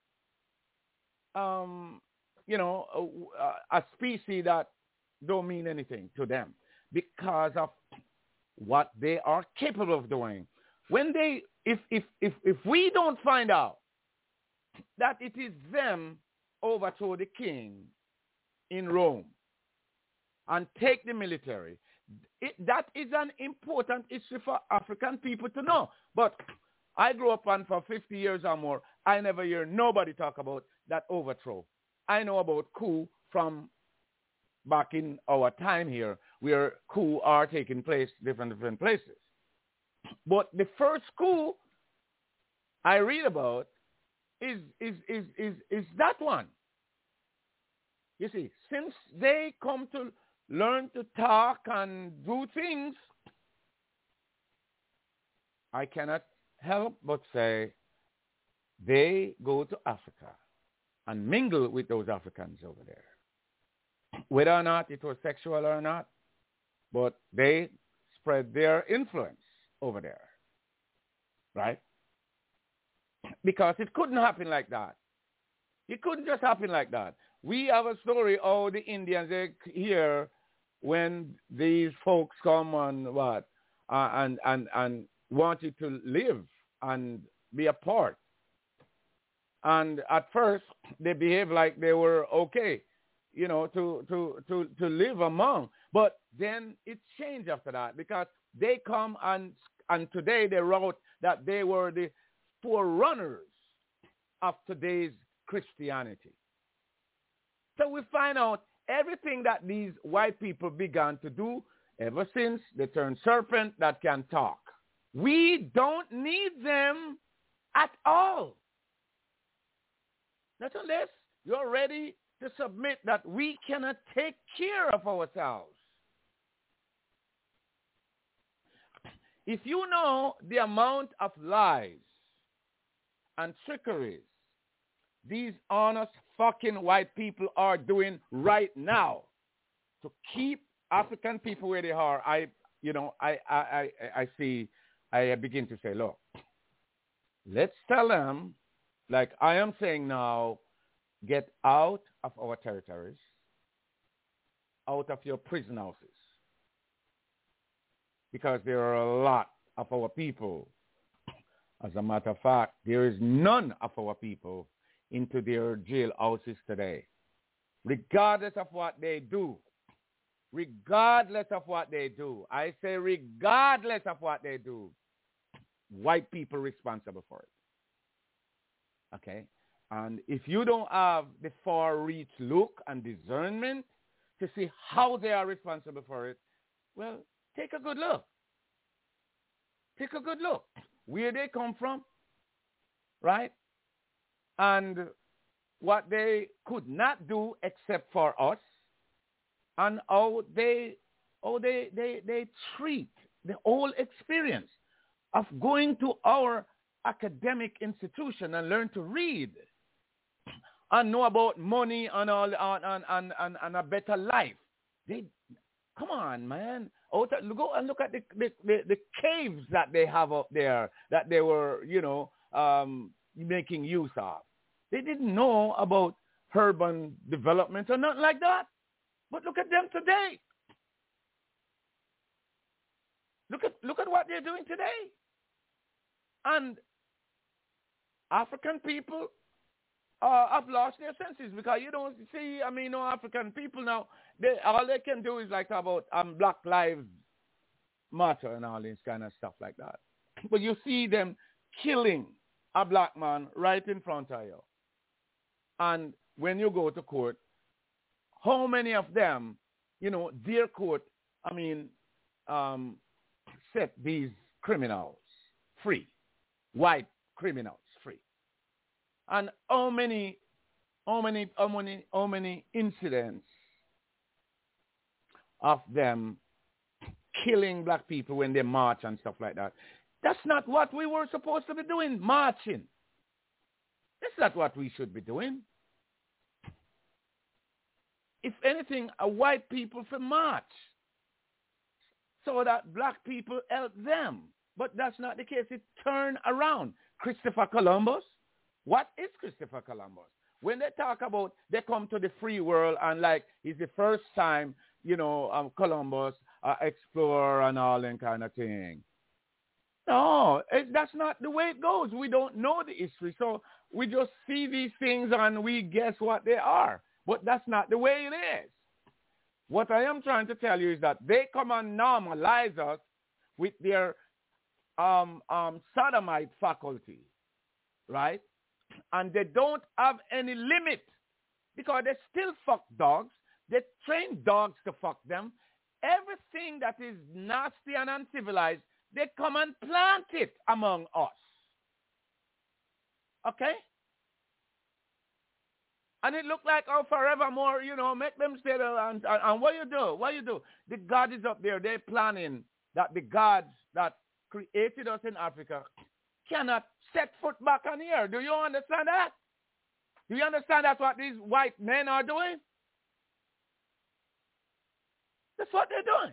Speaker 3: you know, a species that don't mean anything to them because of what they are capable of doing. When they, if we don't find out that it is them overthrow the king in Rome and take the military, that is an important issue for African people to know. But I grew up on for 50 years or more, I never hear nobody talk about that overthrow. I know about coup from back in our time here, where coup are taking place different places. But the first coup I read about is that one. You see, since they come to learn to talk and do things, I cannot help but say they go to Africa and mingle with those Africans over there. Whether or not it was sexual or not, but they spread their influence over there, right? Because it couldn't happen like that. It couldn't just happen like that. We have a story how the Indians they here when these folks come on what and wanted to live and be a part. And at first they behaved like they were okay, you know, to live among. But then it changed after that because they come and today they wrote that they were the forerunners of today's Christianity. So we find out everything that these white people began to do ever since they turned serpent that can talk. We don't need them at all. Not unless you're ready to submit that we cannot take care of ourselves. If you know the amount of lies and trickeries these honest fucking white people are doing right now to keep African people where they are, I begin to say, look, let's tell them, like I am saying now, get out of our territories, out of your prison houses. Because there are a lot of our people. As a matter of fact, there is none of our people into their jail houses today. Regardless of what they do. Regardless of what they do. I say regardless of what they do. White people responsible for it. Okay? And if you don't have the far-reach look and discernment to see how they are responsible for it, well, take a good look. Take a good look. Where they come from, right? And what they could not do except for us, and how they treat the whole experience of going to our academic institution and learn to read and know about money and all and a better life. Come on, man. Go and look at the caves that they have up there that they were, making use of. They didn't know about urban development or nothing like that. But look at them today. Look at what they're doing today. And African people have lost their senses because you don't see, no African people now, all they can do is like about Black Lives Matter and all this kind of stuff like that. But you see them killing a black man right in front of you. And when you go to court, how many of them, their court, set these criminals free, white criminals free. And how many incidents of them killing black people when they march and stuff like that. That's not what we were supposed to be doing, marching. That's not what we should be doing. If anything, a white people should march so that black people help them. But that's not the case. It turned around. Christopher Columbus. What is Christopher Columbus? When they talk about they come to the free world and like it's the first time, Columbus explore and all that kind of thing. No, that's not the way it goes. We don't know the history. So we just see these things and we guess what they are. But that's not the way it is. What I am trying to tell you is that they come and normalize us with their sodomite faculty, right? And they don't have any limit because they still fuck dogs. They train dogs to fuck them. Everything that is nasty and uncivilized, they come and plant it among us. Okay? And it looked like, forevermore, make them stay there. And what you do? The God is up there. They're planning that the gods that created us in Africa cannot set foot back on here. Do you understand that? Do you understand that's what these white men are doing? That's what they're doing.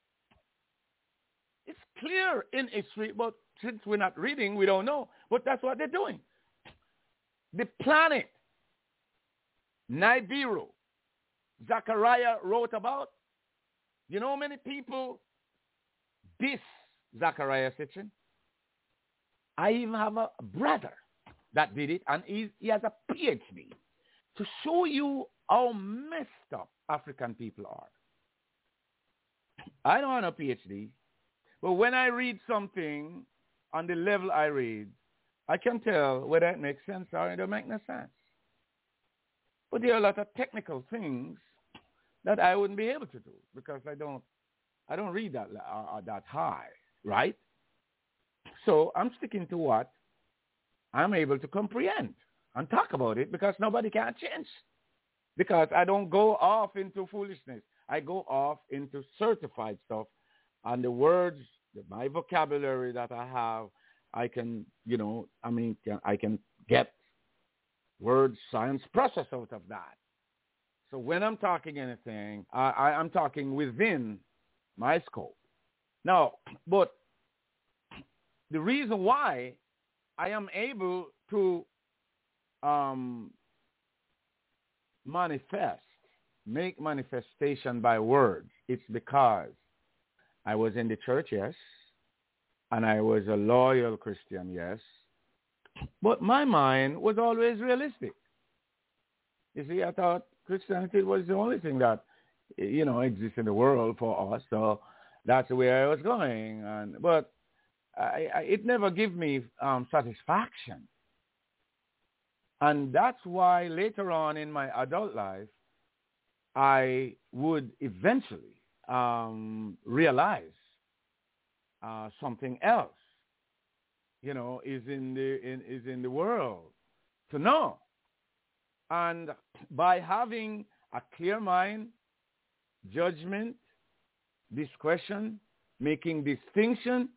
Speaker 3: It's clear in history, but since we're not reading, we don't know. But that's what they're doing. The planet Nibiru, Zechariah wrote about. You know how many people diss Zechariah Sitchin? I even have a brother that did it, and he has a PhD to show you how messed up African people are. I don't have a PhD, but when I read something on the level I read, I can tell whether it makes sense or it don't make no sense. But there are a lot of technical things that I wouldn't be able to do because I don't read that high, right? So I'm sticking to what I'm able to comprehend and talk about it because nobody can change. Because I don't go off into foolishness. I go off into certified stuff. And the words, my vocabulary that I have, I can, I can get word science process out of that. So when I'm talking anything, I'm talking within my scope. Now, but the reason why I am able to make manifestation by words, it's because I was in the church, yes, and I was a loyal Christian, yes, but my mind was always realistic. You see, I thought Christianity was the only thing that, exists in the world for us, so that's where I was going. But it never gave me satisfaction. And that's why later on in my adult life, I would eventually realize something else, is in the world to know. And by having a clear mind, judgment, discretion, making distinction,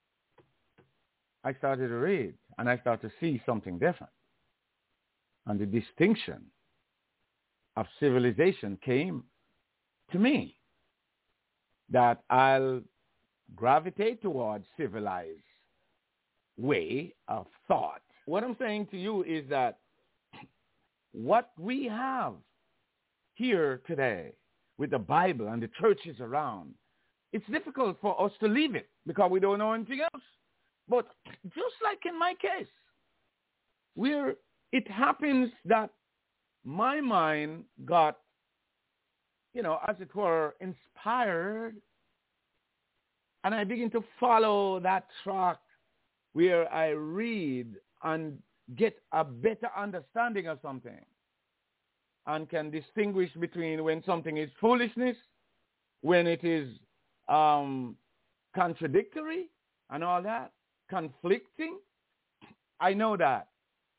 Speaker 3: I started to read and I started to see something different. And the distinction of civilization came to me, that I'll gravitate towards civilized way of thought. What I'm saying to you is that what we have here today with the Bible and the churches around, it's difficult for us to leave it because we don't know anything else. But just like in my case, where it happens that my mind got, as it were, inspired, and I begin to follow that track where I read and get a better understanding of something and can distinguish between when something is foolishness, when it is contradictory and all that, conflicting. I know that.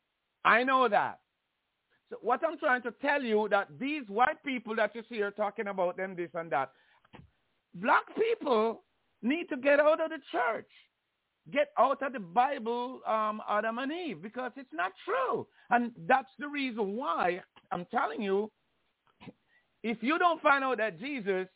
Speaker 3: So what I'm trying to tell you, that these white people that you see are talking about them this and that, black people need to get out of the church. Get out of the Bible, Adam and Eve, because it's not true. And that's the reason why I'm telling you, if you don't find out that Jesus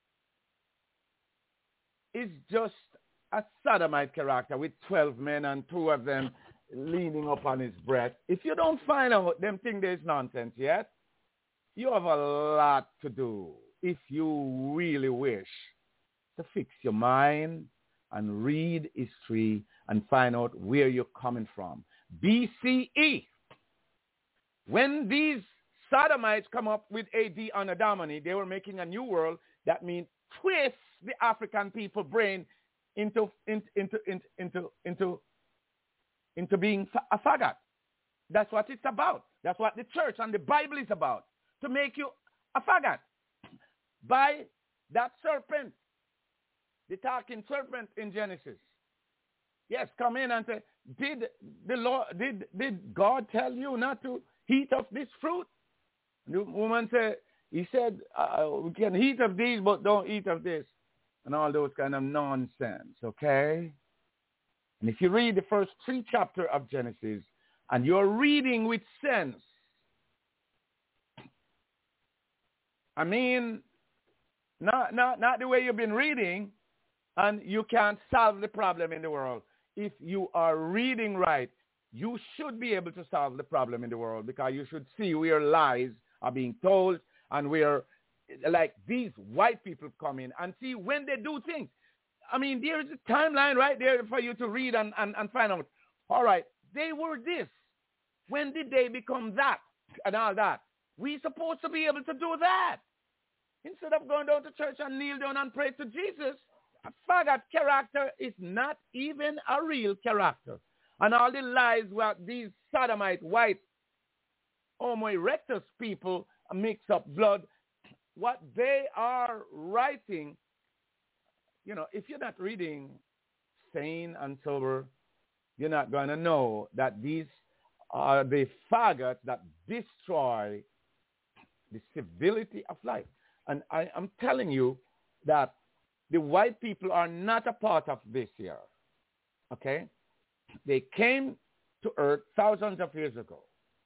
Speaker 3: is just a sodomite character with 12 men and 2 of them leaning up on his breast, if you don't find out them think there's nonsense yet, you have a lot to do if you really wish to fix your mind and read history and find out where you're coming from. BCE, when these sodomites come up with AD Anno Domini, they were making a new world. That means twist the African people brain into being a faggot. That's what it's about. That's what the church and the Bible is about, to make you a faggot by that serpent, the talking serpent in Genesis. Yes, come in and say, did God tell you not to eat of this fruit? The woman said, he said, we can eat of these, but don't eat of this. And all those kind of nonsense, okay? And if you read the first 3 chapters of Genesis, and you're reading with sense, I mean, not the way you've been reading, and you can't solve the problem in the world. If you are reading right, you should be able to solve the problem in the world, because you should see where lies are being told, and we're like these white people come in and see when they do things. I mean, there is a timeline right there for you to read and find out. All right, they were this. When did they become that and all that? We're supposed to be able to do that. Instead of going down to church and kneel down and pray to Jesus, that character is not even a real character. And all the lies where these sodomite, white, Homo erectus people mix up blood, what they are writing, you know, if you're not reading Sane and Sober, you're not going to know that these are the faggots that destroy the civility of life. And I'm telling you that the white people are not a part of this here. Okay? They came to earth thousands of years ago,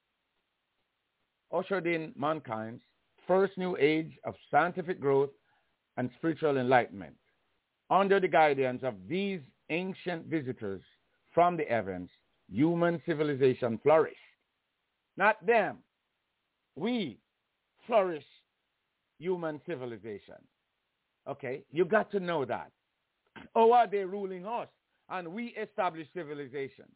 Speaker 3: ushered in mankind's first new age of scientific growth and spiritual enlightenment. Under the guidance of these ancient visitors from the heavens, human civilization flourished. Not them. We flourish human civilization. Okay? You got to know that. How are they ruling us? And we established civilization.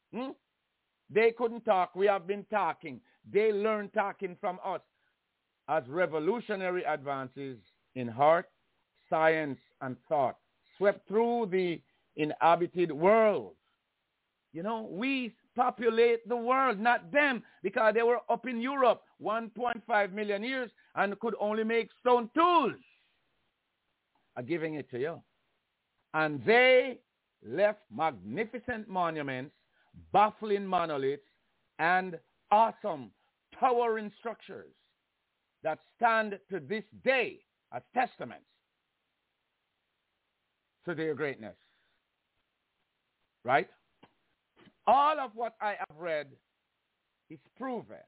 Speaker 3: They couldn't talk. We have been talking. They learned talking from us. As revolutionary advances in art, science, and thought swept through the inhabited world. You know, we populate the world, not them, because they were up in Europe 1.5 million years and could only make stone tools. I'm giving it to you. And they left magnificent monuments, baffling monoliths, and awesome towering structures that stand to this day as testaments to their greatness. Right? All of what I have read is proven.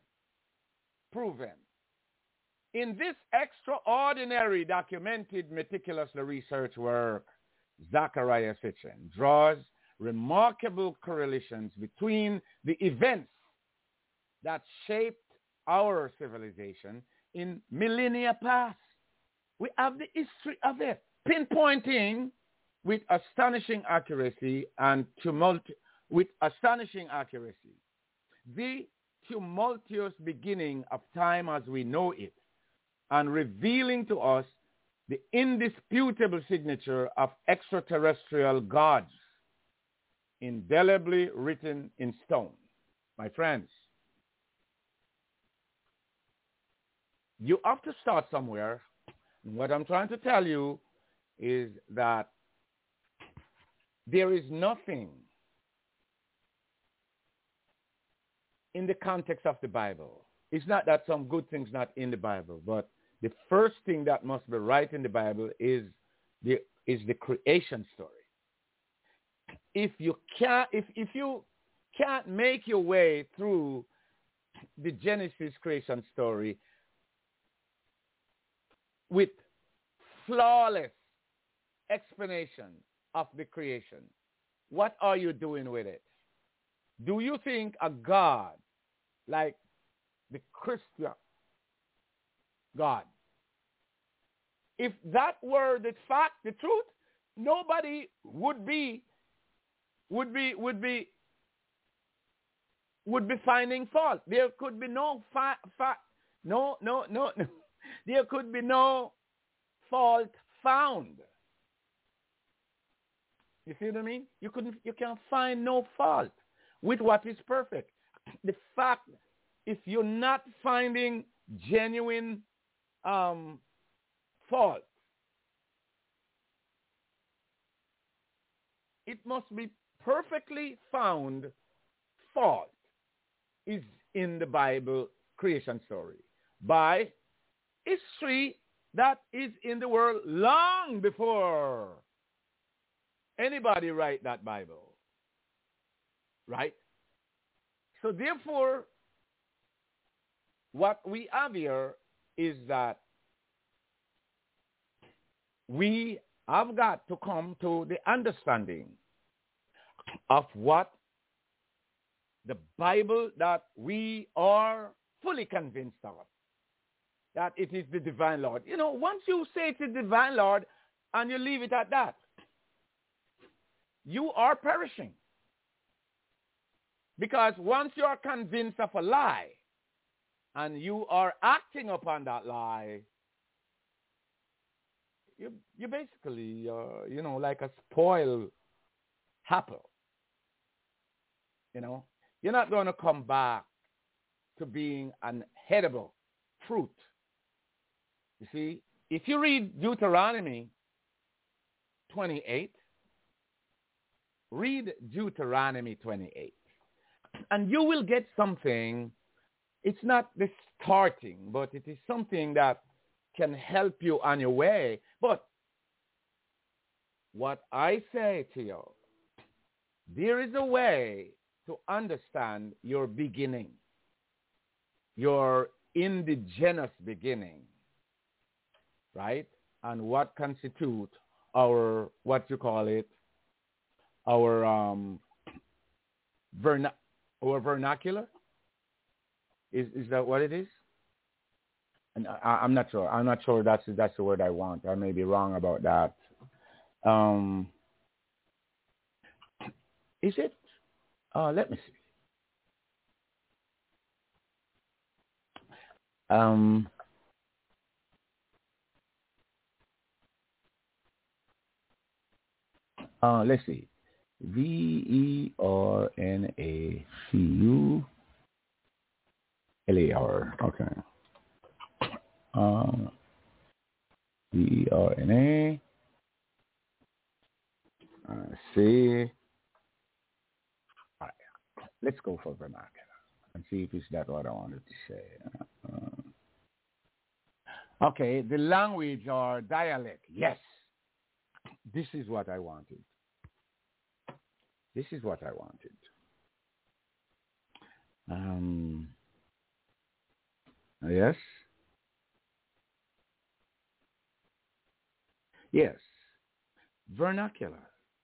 Speaker 3: In this extraordinary, documented, meticulously researched work, Zecharia Sitchin draws remarkable correlations between the events that shaped our civilization in millennia past. We have the history of it, pinpointing with astonishing accuracy the tumultuous beginning of time as we know it, and revealing to us the indisputable signature of extraterrestrial gods, indelibly written in stone. My friends, you have to start somewhere. And what I'm trying to tell you is that there is nothing in the context of the Bible. It's not that some good things not in the Bible, but the first thing that must be right in the Bible is the creation story. If you can't make your way through the Genesis creation story with flawless explanation of the creation, what are you doing with it? Do you think a God like the Christian God, if that were the fact, the truth, nobody would be finding fault. There could be no there could be no fault found. You see what I mean? You can't find no fault with what is perfect. The fact, if you're not finding genuine fault, it must be perfectly found fault is in the Bible creation story by history that is in the world long before anybody write that Bible. Right? So therefore, what we have here is that we have got to come to the understanding of what the Bible that we are fully convinced of that it is the divine Lord. You know, once you say it's the divine Lord and you leave it at that, you are perishing. Because once you are convinced of a lie and you are acting upon that lie, you basically, you know, like a spoiled apple. You know, you're not going to come back to being an edible fruit. You see, if you read Deuteronomy 28, read Deuteronomy 28, and you will get something. It's not the starting, but it is something that can help you on your way. But what I say to you, there is a way to understand your beginning, your indigenous beginning, right? And what constitutes our, what you call it, our vernacular. Is that what it is? And I'm not sure. I'm not sure that's the word I want. I may be wrong about that. Is it? Let me see. Let's see. VERNACULAR. Okay. VERNA. See. All right. Let's go for vernacular and see if it's that what I wanted to say. Okay, the language or dialect. Yes. This is what I wanted. This is what I wanted. Yes. Yes. Vernacular.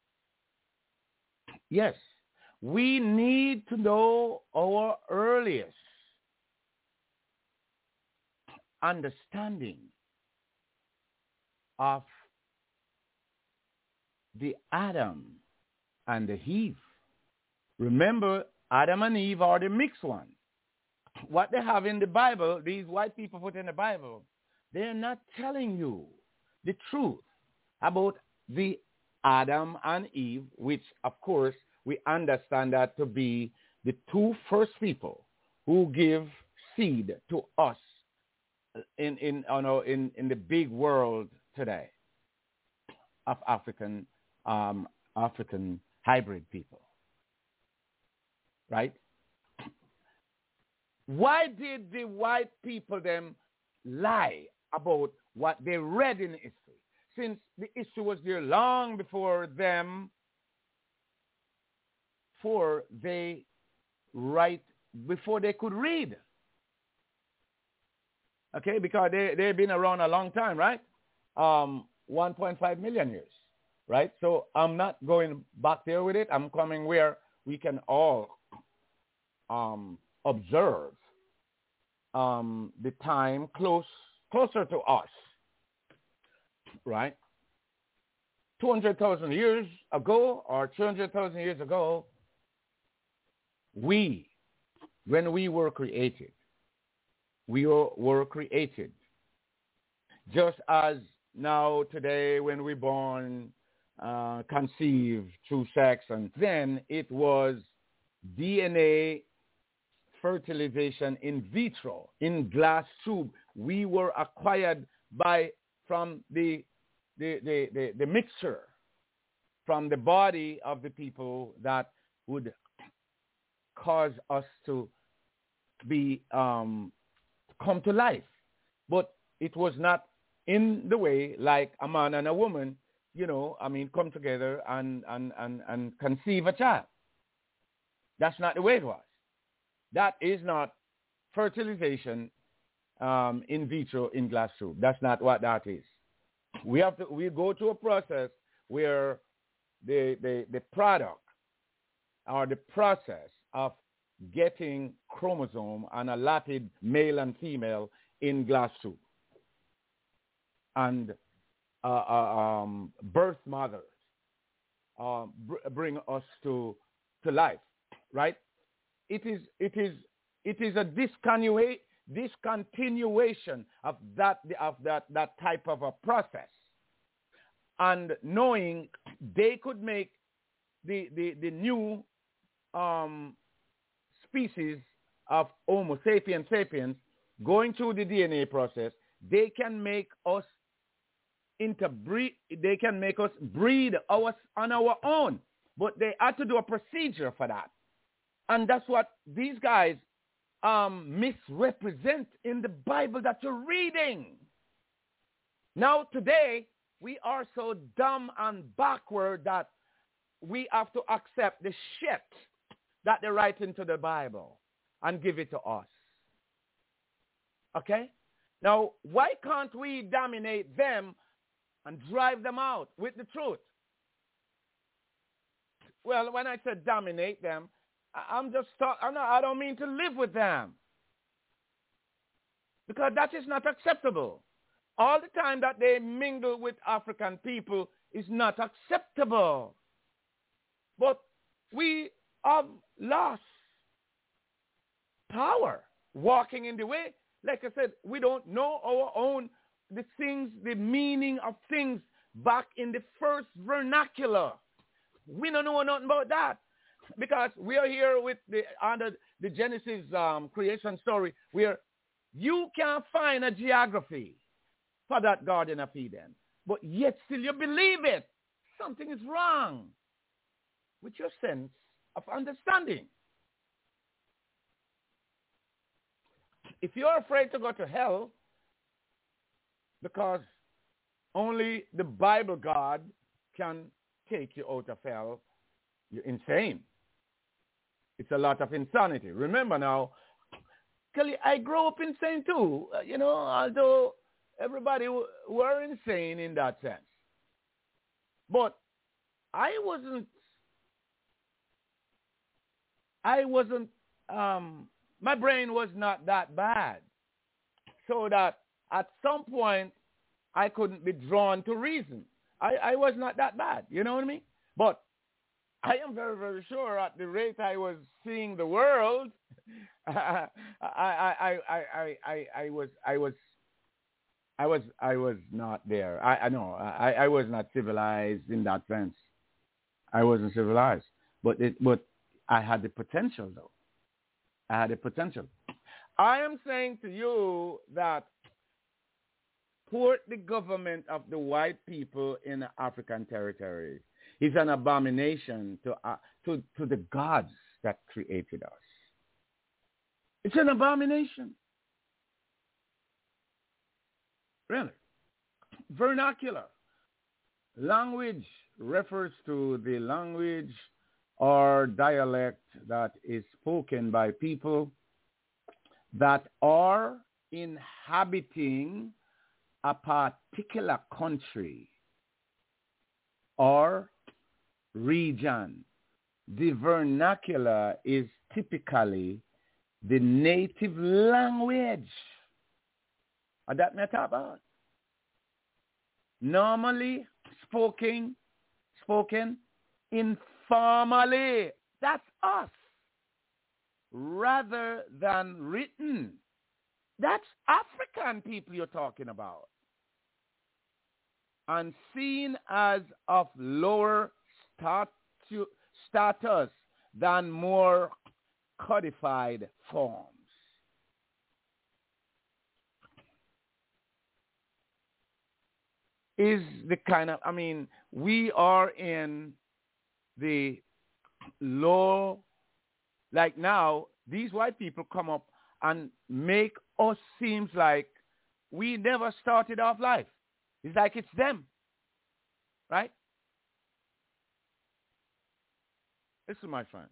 Speaker 3: Yes. We need to know our earliest understanding of the Adam and the Eve. Remember, Adam and Eve are the mixed ones. What they have in the Bible, these white people put in the Bible, they're not telling you the truth about the Adam and Eve, which, of course, we understand that to be the two first people who give seed to us in the big world today of African hybrid people, right? Why did the white people them lie about what they read in history? Since the history was there long before them, before they could read. Okay, because they've been around a long time, right? 1.5 million years, right? So I'm not going back there with it. I'm coming where we can all observe the time closer to us, right? 200,000 years ago or 300,000 years ago, when we were created, we were created just as now today when we're born, conceived through sex, and then it was DNA fertilization in vitro, in glass tube. We were acquired from the mixture from the body of the people that would cause us to be come to life. But it was not in the way like a man and a woman, come together and conceive a child. That's not the way it was. That is not fertilization in vitro in glass tube. That's not what that is. We go through a process where the product or the process of getting chromosome and allotted male and female in glass soup and birth mothers bring us to life, right? It is a discontinuation of that type of a process, and knowing they could make the new species of Homo sapiens sapiens going through the DNA process, they can make us interbreed. They can make us breed on our own, but they had to do a procedure for that, and that's what these guys misrepresent in the Bible that you're reading. Now today we are so dumb and backward that we have to accept the shit that they write into the Bible and give it to us. Okay? Now, why can't we dominate them and drive them out with the truth? Well, when I said dominate them, I don't mean to live with them, because that is not acceptable. All the time that they mingle with African people is not acceptable. But we have lost power walking in the way. Like I said, we don't know our own, the things, the meaning of things back in the first vernacular. We don't know nothing about that, because we are here with under the Genesis creation story, where you can't find a geography for that Garden of Eden, but yet still you believe it. Something is wrong with your sense of understanding. If you're afraid to go to hell because only the Bible God can take you out of hell, you're insane. It's a lot of insanity. Remember now, Kelly, I grew up insane too, although everybody were insane in that sense. But I wasn't, my brain was not that bad. So that at some point, I couldn't be drawn to reason. I was not that bad, you know what I mean? But I am very, very sure at the rate I was seeing the world, I was not there. I know I was not civilized in that sense. I wasn't civilized, but I had the potential though. I had the potential. I am saying to you that support the government of the white people in the African territory is an abomination to the gods that created us. It's an abomination. Really. Vernacular. Language refers to the language or dialect that is spoken by people that are inhabiting a particular country or region. The vernacular is typically the native language that we talk about. Normally spoken informally. That's us. Rather than written. That's African people you're talking about. And seen as of lower status than more codified forms. Is the kind of, we are in the low, like now, these white people come up and make us seem like we never started off life. It's like it's them, right? Listen, my friends.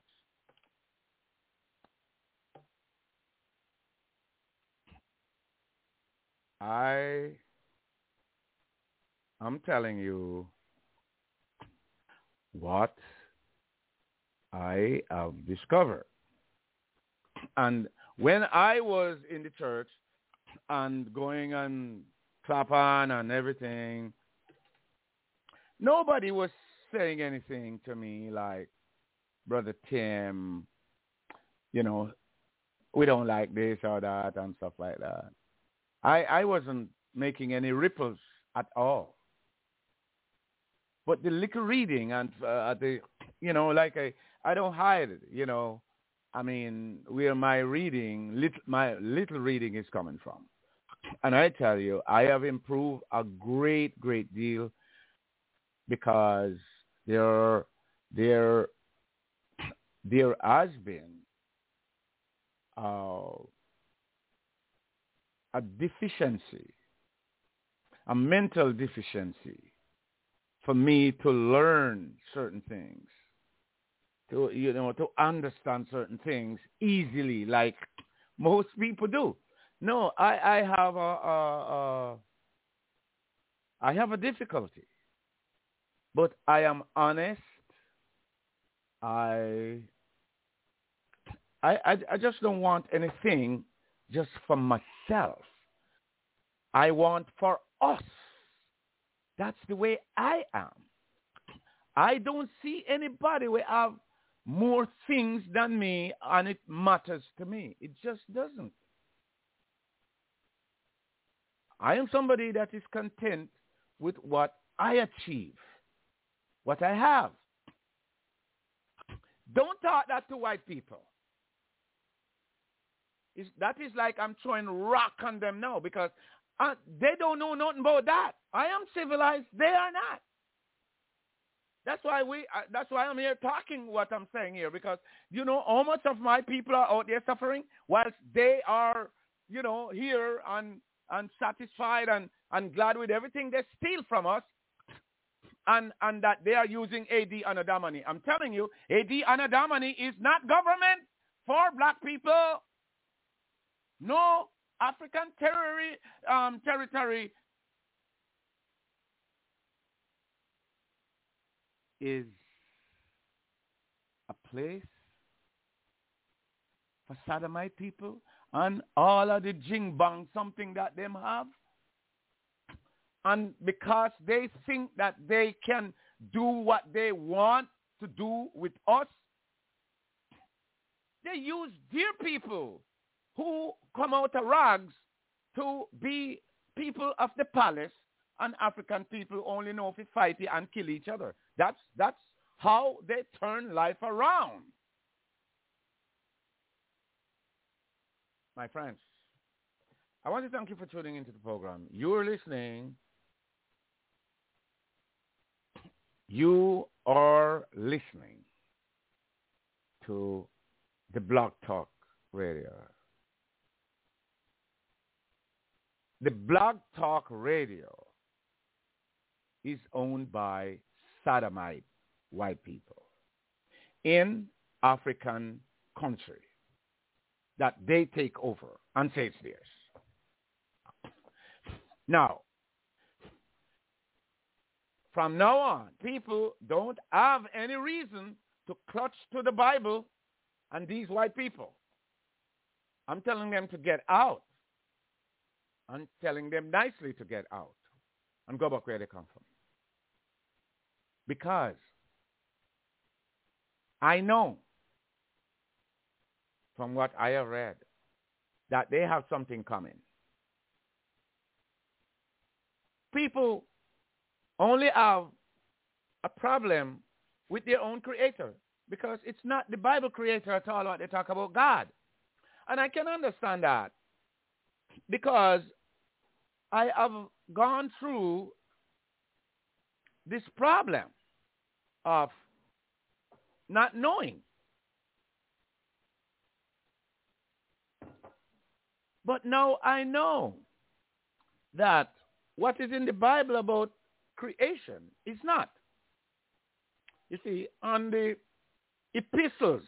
Speaker 3: I'm telling you what I have discovered. And when I was in the church, and going and clap on and everything. Nobody was saying anything to me like, Brother Tim, you know, we don't like this or that and stuff like that. I wasn't making any ripples at all. But the little reading and like I don't hide it, I mean, where my little reading is coming from. And I tell you, I have improved a great, great deal because there has been a deficiency, a mental deficiency for me to learn certain things, to understand certain things easily like most people do. No, I have a difficulty, but I am honest. I just don't want anything just for myself. I want for us. That's the way I am. I don't see anybody who have more things than me and it matters to me. It just doesn't. I am somebody that is content with what I achieve, what I have. Don't talk that to white people. That is like I'm throwing rock on them now because they don't know nothing about that. I am civilized. They are not. That's why I'm here talking what I'm saying here because you know how much of my people are out there suffering whilst they are, here and satisfied and glad with everything they steal from us and that they are using AD Anadamani. I'm telling you, AD Anadamani is not government for black people. No African territory is a place for sodomite people and all of the jing bang something that them have. And because they think that they can do what they want to do with us, they use their people who come out of rags to be people of the palace, and African people only know to fight and kill each other. That's how they turn life around. My friends, I want to thank you for tuning into the program. You're listening. You are listening to the Blog Talk Radio. The Blog Talk Radio is owned by sodomite white people in African country that they take over and say it's theirs. Now, from now on, people don't have any reason to clutch to the Bible and these white people. I'm telling them to get out. I'm telling them nicely to get out and go back where they come from. Because I know from what I have read that they have something coming. People only have a problem with their own creator because it's not the Bible creator at all what they talk about God. And I can understand that because I have gone through this problem of not knowing. But now I know that what is in the Bible about creation is not. You see, on the epistles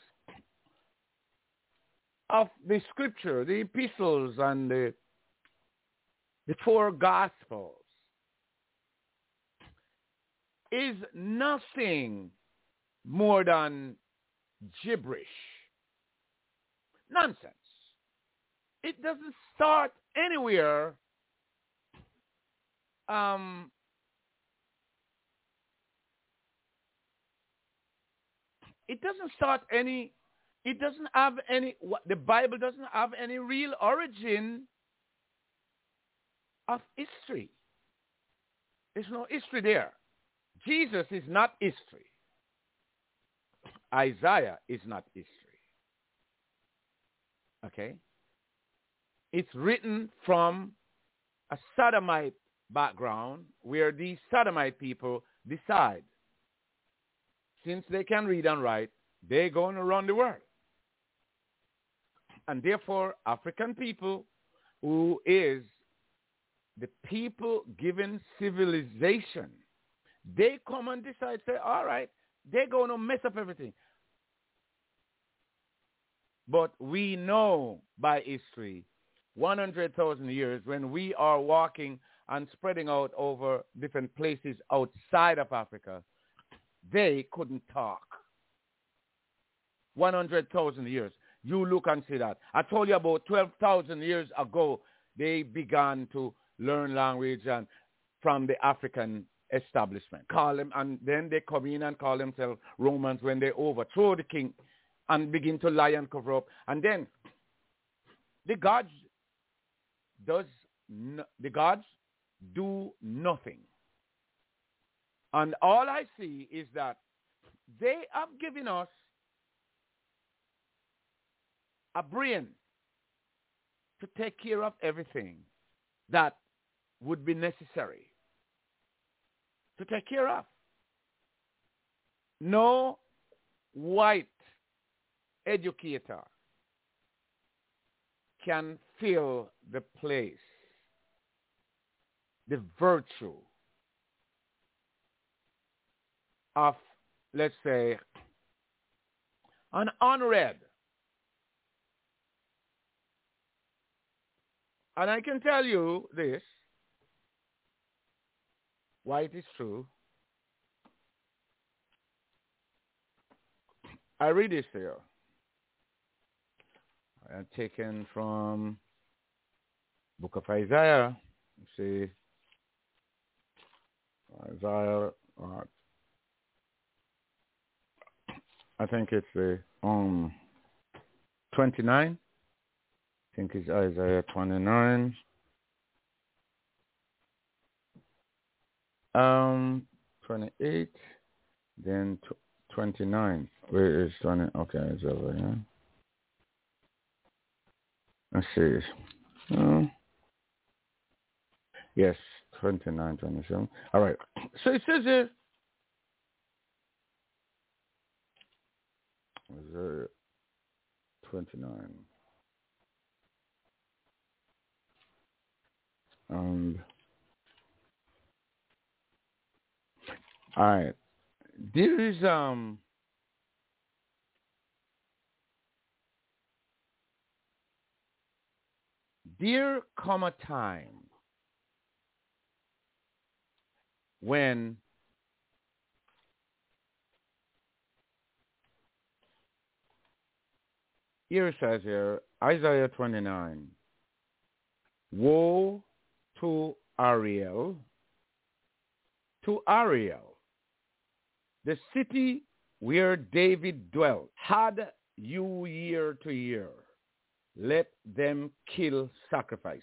Speaker 3: of the scripture, the epistles and the four gospels is nothing more than gibberish, nonsense. it doesn't start anywhere. It doesn't start any. It doesn't have any. The Bible doesn't have any real origin of history. There's no history there. Jesus is not history. Isaiah is not history. Okay? It's written from a Sodomite background where these Sodomite people decide, since they can read and write, they're going to run the world. And therefore, African people, who is the people given civilization, they come and decide, say, all right, they're going to mess up everything. But we know by history, 100,000 years, when we are walking and spreading out over different places outside of Africa, they couldn't talk. 100,000 years. You look and see that. I told you about 12,000 years ago, they began to learn language and from the African establishment. Call them, and then they come in and call themselves Romans when they overthrow the king and begin to lie and cover up. And then the gods do nothing. And all I see is that they have given us a brain to take care of everything that would be necessary to take care of. No white educator can fill the place, the virtue of, let's say, an unread. And I can tell you this, why it is true. I read this here. I'm taken from book of Isaiah. You see, Isaiah, I think it's the 29. I think it's Isaiah 29. 28, then 29. Where is 20? Okay, it's over here. Let's see. Yes, 29, 27. All right. So it says here, Isaiah 29. All right. There is there come a time when here it says here, Isaiah 29, woe to Ariel, the city where David dwelt. Had you year to year, let them kill sacrifices.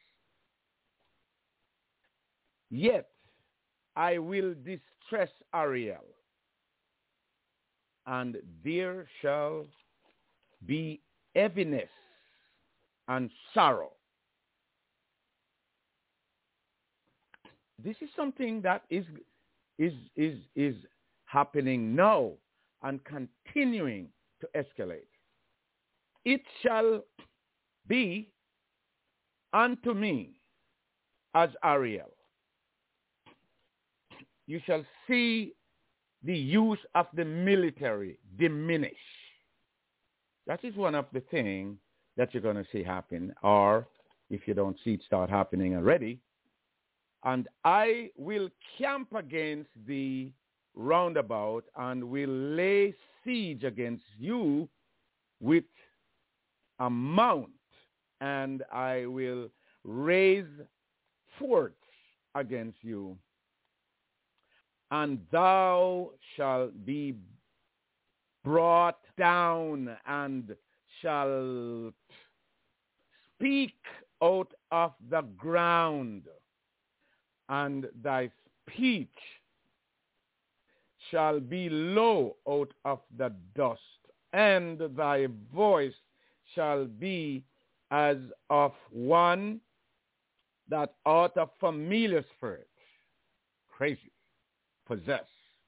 Speaker 3: Yet I will distress Ariel, and there shall be heaviness and sorrow. This is something that is happening now and continuing to escalate. It shall be unto me as Ariel. You shall see the use of the military diminish. That is one of the things that you're going to see happen, or if you don't see it start happening already. And I will camp against the roundabout and will lay siege against you with a mount and I will raise forts against you, and thou shalt be brought down, and shalt speak out of the ground, and thy speech shall be low out of the dust, and thy voice shall be as of one that out of familiar spirit, crazy, possessed.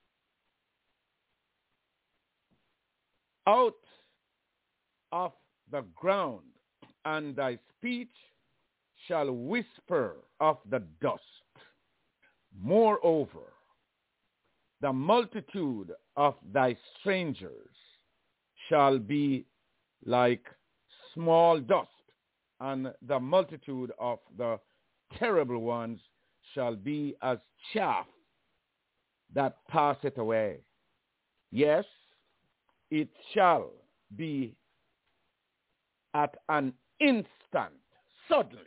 Speaker 3: Out of the ground, and thy speech shall whisper of the dust. Moreover, the multitude of thy strangers shall be like small dust, and the multitude of the terrible ones shall be as chaff that passeth away. Yes, it shall be at an instant, suddenly.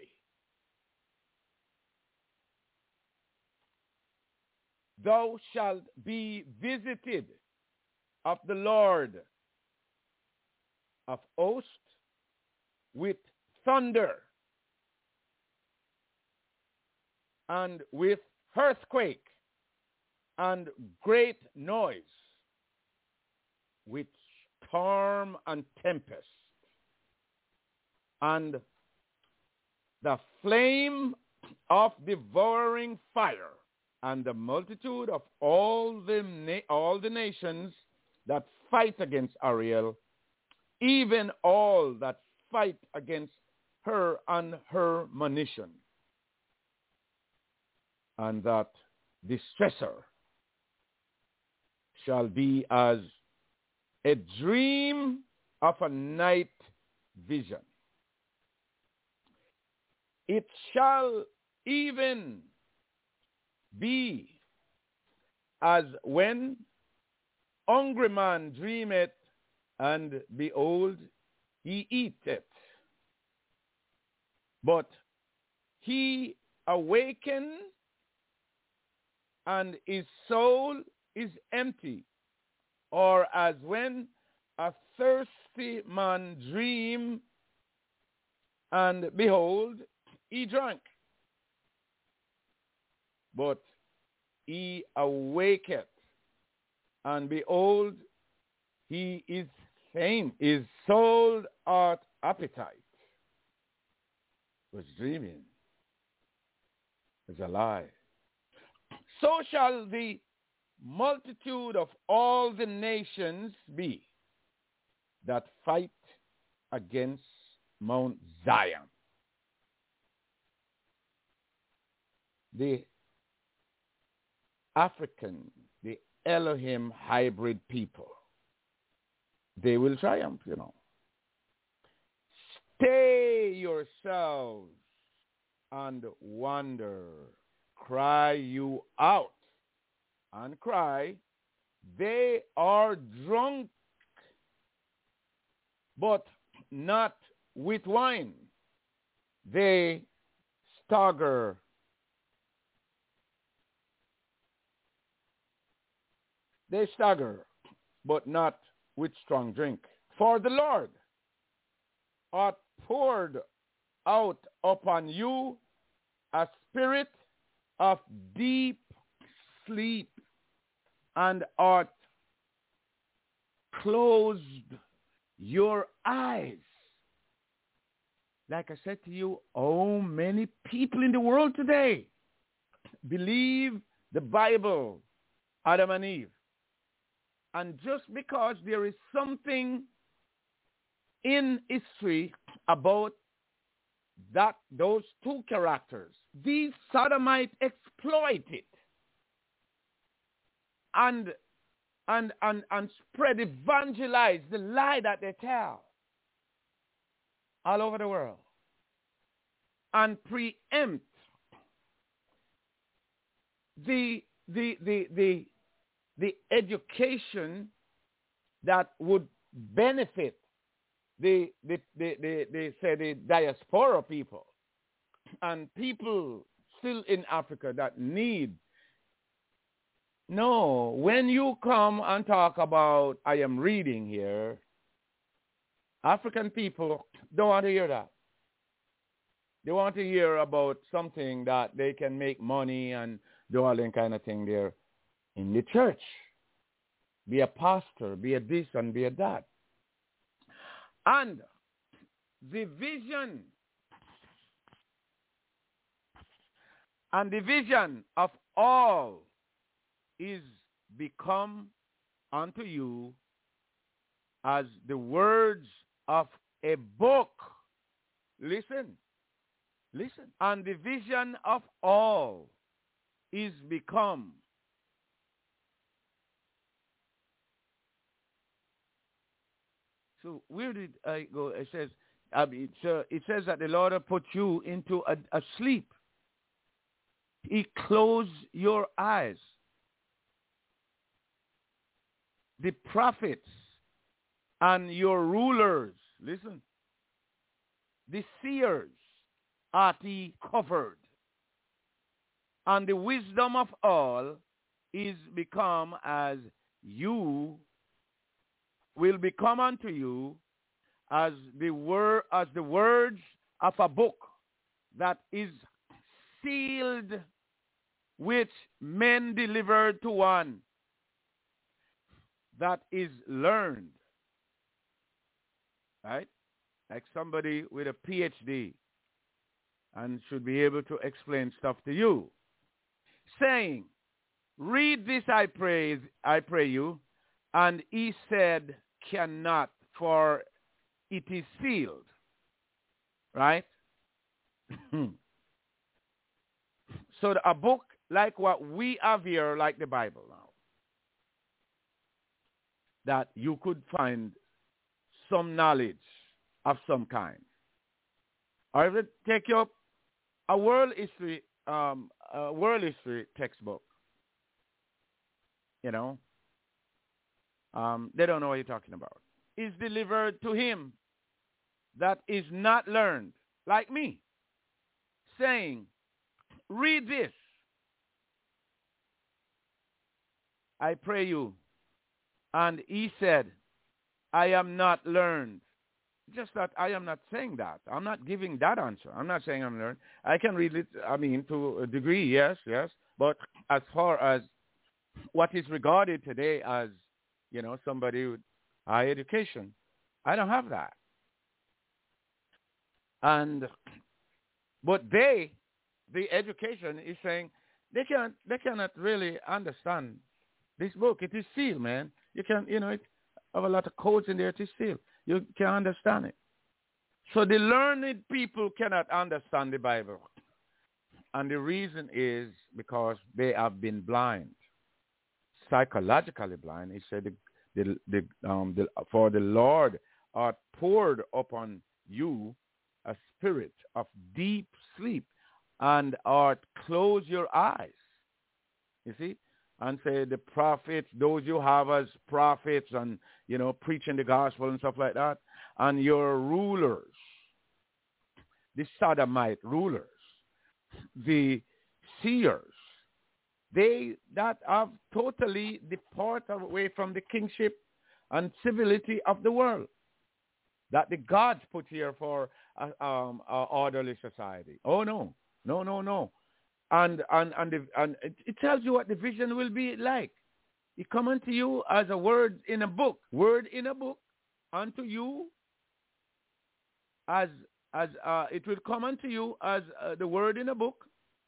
Speaker 3: Thou shalt be visited of the Lord of hosts with thunder and with earthquake and great noise, with storm and tempest, and the flame of devouring fire, and the multitude of all the nations that fight against Ariel, even all that fight against her and her munition. And that distresser shall be as a dream of a night vision. It shall even be as when hungry man dreameth, and behold, he eateth. But he awakened, and his soul is empty. Or as when a thirsty man dream, and behold, he drank. But he awaketh, and behold, he is faint. His soul hath appetite. Was dreaming. Is a lie. So shall the multitude of all the nations be that fight against Mount Zion. The African, the Elohim hybrid people, they will triumph, Stay yourselves and wonder. Cry you out and cry, they are drunk, but not with wine. They stagger. They stagger, but not with strong drink. For the Lord hath poured out upon you a spirit of deep sleep, and hath closed your eyes. Like I said to you, oh, many people in the world today believe the Bible, Adam and Eve. And just because there is something in history about those two characters, these Sodomites exploit it and spread, evangelize the lie that they tell all over the world, and preempt the education that would benefit they say the diaspora people and people still in Africa that need. No, when you come and talk about, I am reading here, African people don't want to hear that. They want to hear about something that they can make money and do all that kind of thing there in the church. Be a pastor, be a this and be a that. And the vision of all is become unto you as the words of a book. Listen. And the vision of all is become. So where did I go? It says that the Lord will put you into a sleep. He closed your eyes. The prophets and your rulers, listen, the seers are he covered. And the wisdom of all is become as you will become unto you as the words of a book that is sealed, which men delivered to one that is learned. Right? Like somebody with a PhD and should be able to explain stuff to you. Saying, read this, I pray you. And he said, cannot, for it is sealed. Right? So a book like what we have here, like the Bible now, that you could find some knowledge of some kind. Or if you take up a world history textbook, you know, they don't know what you're talking about. Is delivered to him that is not learned, like me, saying, read this, I pray you. And he said, I am not learned. Just that I am not saying that. I'm not giving that answer. I'm not saying I'm learned. I can read it, to a degree, yes. But as far as what is regarded today as, somebody with high education, I don't have that. But the education is saying they cannot really understand this book. It is sealed, man. You can, it have a lot of codes in there. It is sealed. You can't understand it. So the learned people cannot understand the Bible. And the reason is because they have been blind, psychologically blind. He said, for the Lord hath poured upon you a spirit of deep sleep and art close your eyes. You see? And say the prophets, those you have as prophets and, preaching the gospel and stuff like that, and your rulers, the Sodomite rulers, the seers, they that have totally departed away from the kingship and civility of the world that the gods put here for an orderly society. Oh, no. And it tells you what the vision will be like. It come unto you as a word in a book unto you as it will come unto you as the word in a book.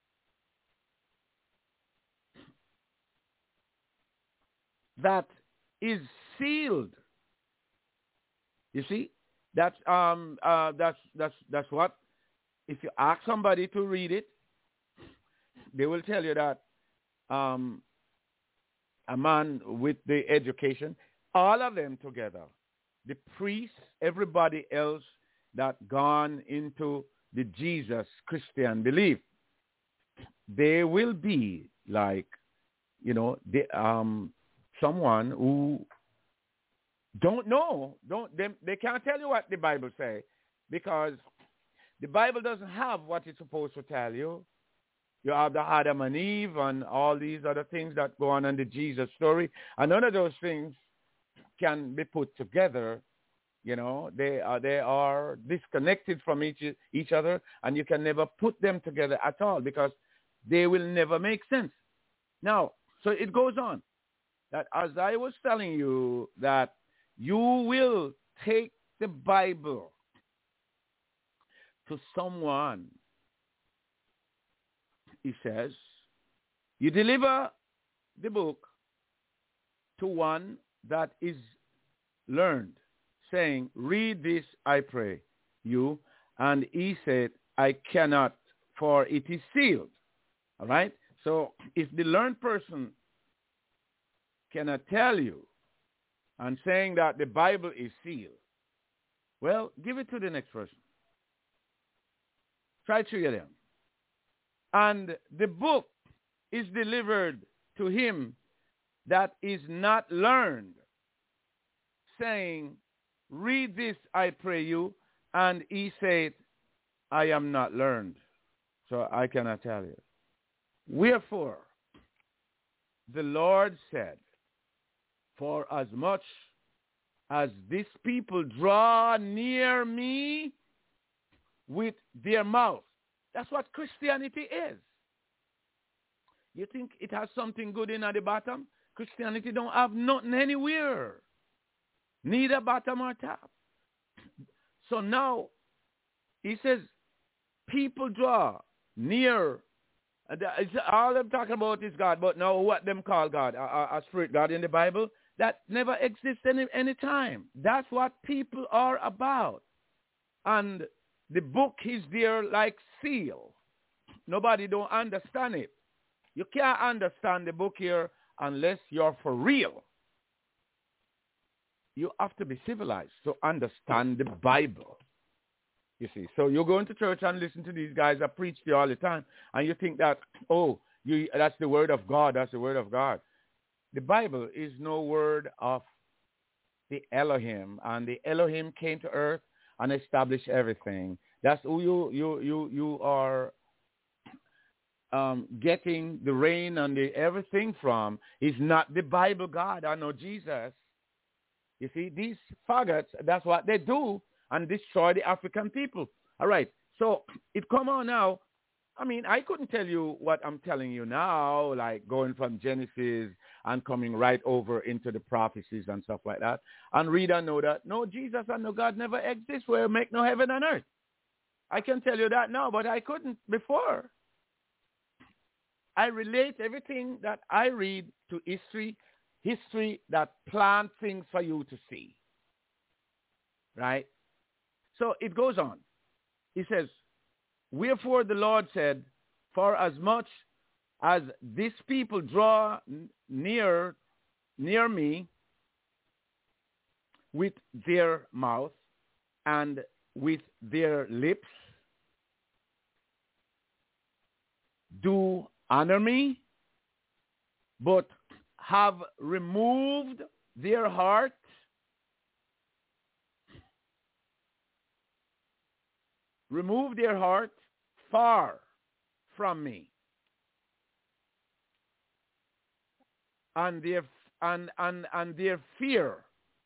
Speaker 3: That is sealed. You see, that's what. If you ask somebody to read it, they will tell you that a man with the education, all of them together, the priests, everybody else that gone into the Jesus Christian belief, they will be like, someone who don't know. They can't tell you what the Bible say because the Bible doesn't have what it's supposed to tell you. You have the Adam and Eve and all these other things that go on in the Jesus story. And none of those things can be put together. You know, they are disconnected from each other, and you can never put them together at all because they will never make sense. Now, so it goes on that as I was telling you that you will take the Bible to someone, he says, you deliver the book to one that is learned, saying, read this, I pray you. And he said, I cannot, for it is sealed. All right? So if the learned person cannot tell you and saying that the Bible is sealed, well, give it to the next person. Try to get them. And the book is delivered to him that is not learned, saying, read this, I pray you. And he said, I am not learned, so I cannot tell you. Wherefore, the Lord said, for as much as these people draw near me with their mouth. That's what Christianity is. You think it has something good in at the bottom? Christianity don't have nothing anywhere. Neither bottom or top. So now, he says, people draw near. All I'm talking about is God, but now what them call God, a spirit God in the Bible, that never exists any time. That's what people are about. And the book is there like seal. Nobody don't understand it. You can't understand the book here unless you're for real. You have to be civilized to understand the Bible. You see, so you go into church and listen to these guys that preach to you all the time, and you think that, that's the word of God, that's the word of God. The Bible is no word of the Elohim, and the Elohim came to earth and established everything. That's who you are getting the rain and the everything from. Is not the Bible God. I know Jesus. You see, these faggots, that's what they do, and destroy the African people. All right, so it come on now. I mean, I couldn't tell you what I'm telling you now, like going from Genesis and coming right over into the prophecies and stuff like that, and read and know that, no, Jesus and no God never exist where make no heaven and earth. I can tell you that now, but I couldn't before. I relate everything that I read to history that plant things for you to see. Right? So it goes on. He says, wherefore the Lord said, for as much as these people draw near me with their mouth and with their lips, do honor me, but have removed their heart far from me, and their fear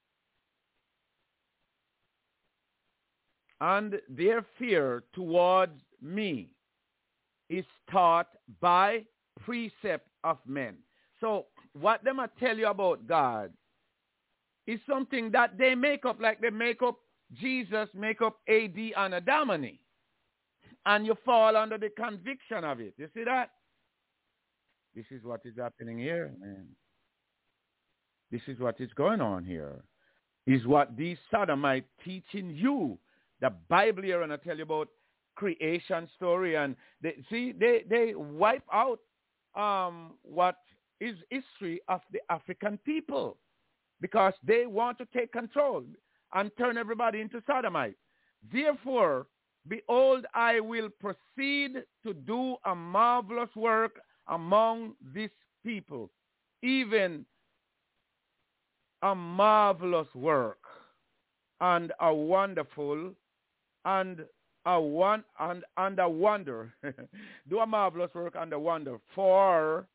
Speaker 3: towards me is taught by precept of men. So what them I tell you about God is something that they make up, like they make up Jesus, make up AD and Adamany. And you fall under the conviction of it. You see that? This is what is happening here, man. This is what is going on here. Is what these Sodomites teaching you. The Bible here, and I tell you about creation story, and they wipe out what is history of the African people because they want to take control and turn everybody into Sodomites. Therefore, behold, I will proceed to do a marvelous work among these people, even a marvelous work and a wonderful and a wonder. Do a marvelous work and a wonder for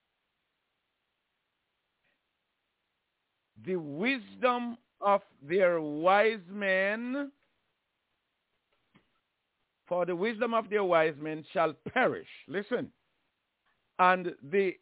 Speaker 3: the wisdom of their wise men. For the wisdom of their wise men shall perish. Listen. And the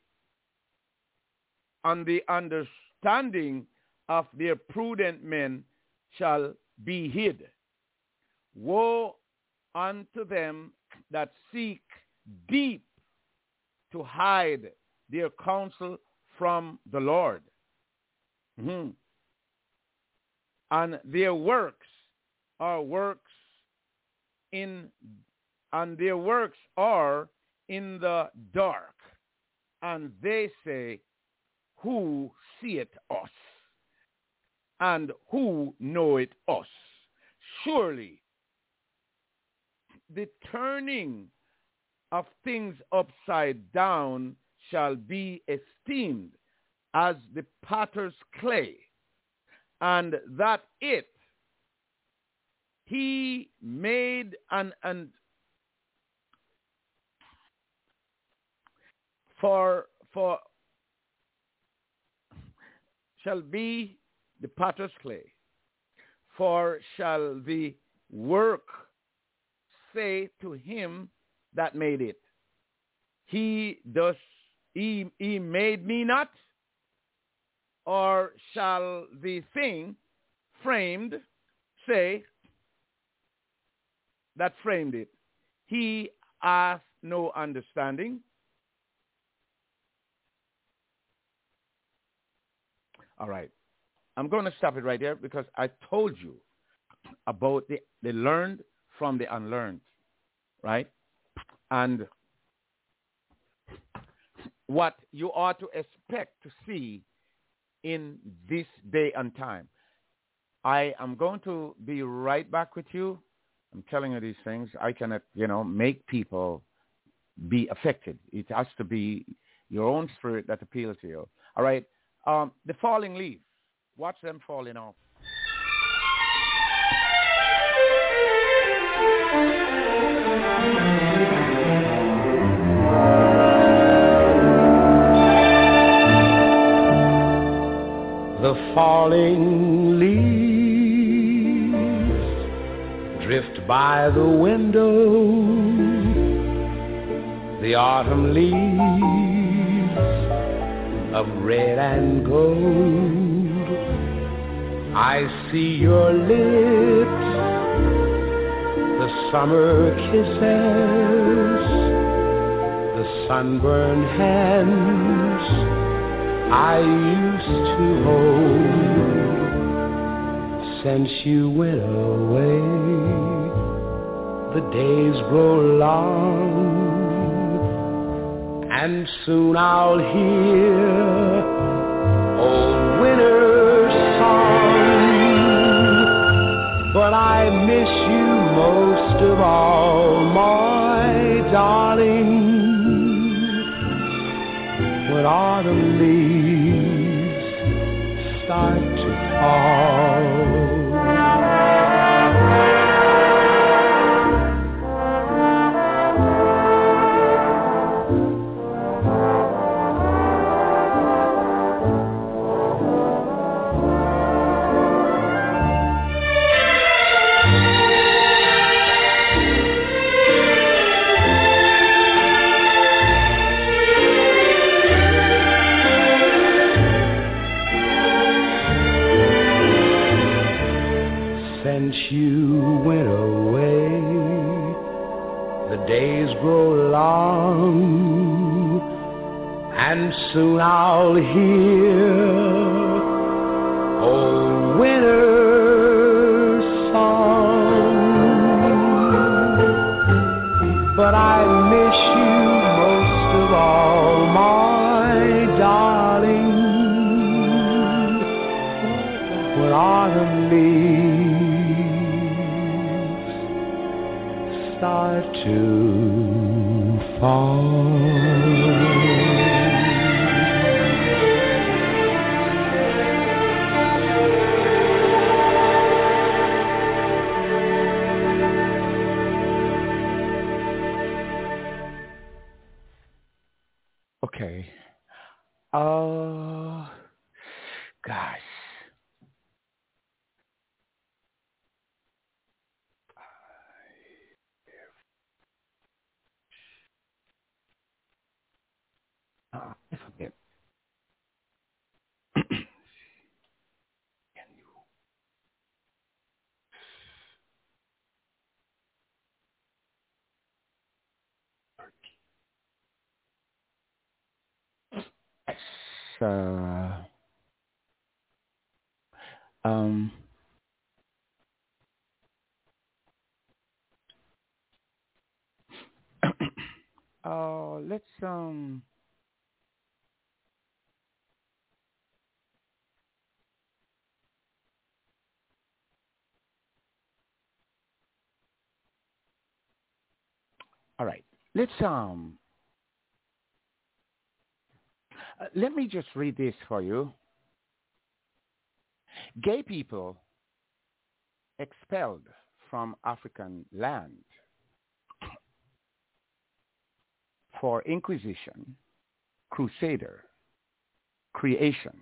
Speaker 3: understanding of their prudent men shall be hid. Woe unto them that seek deep to hide their counsel from the Lord. Mm-hmm. And their works are in the dark, and they say, who seeth us? And who knoweth us? Surely the turning of things upside down shall be esteemed as the potter's clay, and that he made for shall be the potter's clay. For shall the work say to him that made it, he made me not? Or shall the thing framed say that framed it, he hath no understanding? All right. I'm going to stop it right there because I told you about the learned from the unlearned, right? And what you ought to expect to see in this day and time. I am going to be right back with you. I'm telling you these things. I cannot, make people be affected. It has to be your own spirit that appeals to you. All right. The falling leaves. Watch them falling off.
Speaker 2: The falling leaves drift by the window. The autumn leaves of red and gold. I see your lips, the summer kisses, the sunburned hands I used to hold. Since you went away, the days grow long, and soon I'll hear old winter's song. But I miss you most of all, my darling, when autumn leaves start to fall. Since you went away, the days grow long, and soon I'll hear old winter's song. But I miss you most of all, my darling, when autumn leaves start to fall.
Speaker 3: Okay. Oh, gosh. I forget. Uh, um, let's all right. Let's let me just read this for you. Gay people expelled from African land for Inquisition, Crusader, creation.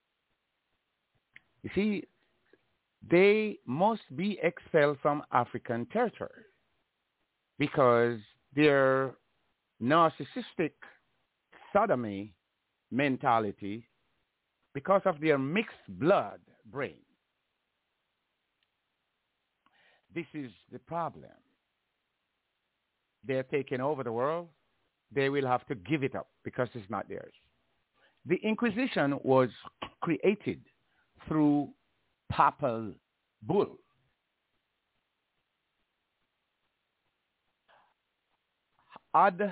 Speaker 3: You see, they must be expelled from African territory because their narcissistic sodomy mentality, because of their mixed blood brain. This is the problem. They're taking over the world. They will have to give it up because it's not theirs. The Inquisition was created through papal bull. Ad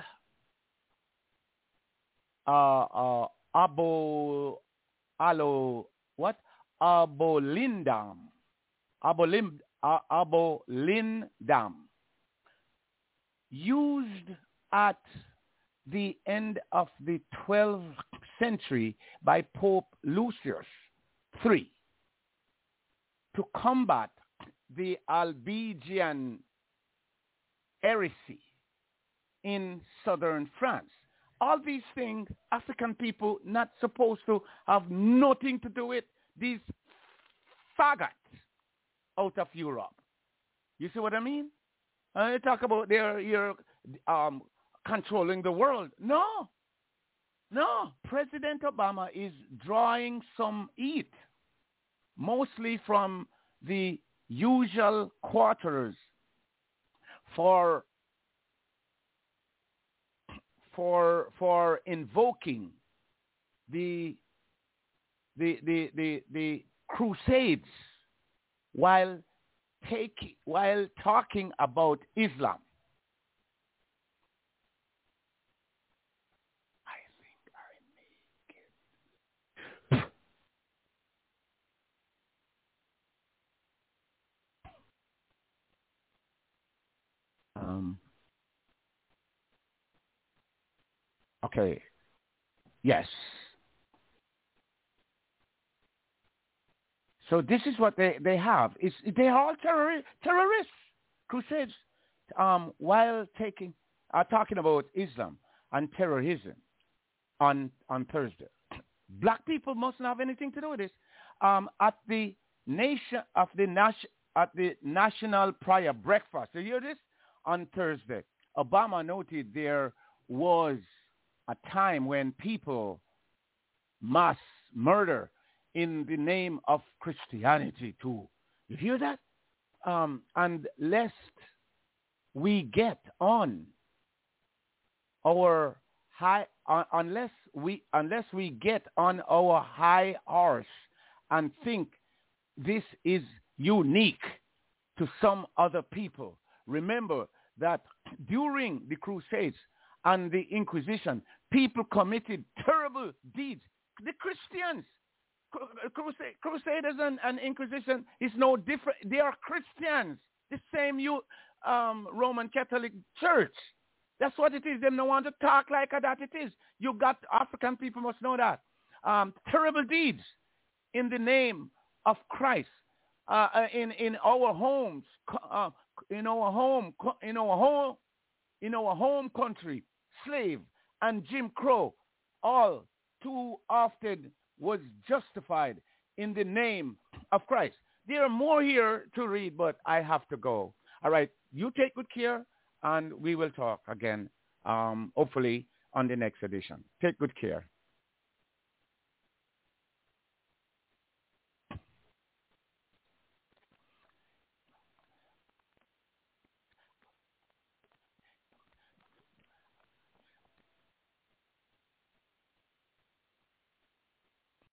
Speaker 3: abo alo what abolindam abolindam used at the end of the 12th century by Pope Lucius III to combat the Albigensian heresy in southern France. All these things, African people not supposed to have nothing to do with these faggots out of Europe. You see what I mean? You talk about you're controlling the world. No. President Obama is drawing some heat, mostly from the usual quarters for invoking the Crusades while talking about Islam. I think I make it. Okay. Yes. So this is what they have. They are all terrorists, crusades, while talking about Islam and terrorism on Thursday. Black people mustn't have anything to do with this. At the national prayer breakfast, you hear this? On Thursday, Obama noted there was a time when people mass murder in the name of Christianity too. You hear that? And lest we get on our high, unless we get on our high horse and think this is unique to some other people. Remember that during the Crusades and the Inquisition, people committed terrible deeds. The Christians, Crusaders and Inquisition is no different. They are Christians, the same Roman Catholic Church. That's what it is. They don't want to talk like that. It is. You got African people must know that. Terrible deeds in the name of Christ in our homes, in our home country, slave and Jim Crow all too often was justified in the name of Christ. There are more here to read, but I have to go. All right, you take good care, and we will talk again, hopefully on the next edition. Take good care.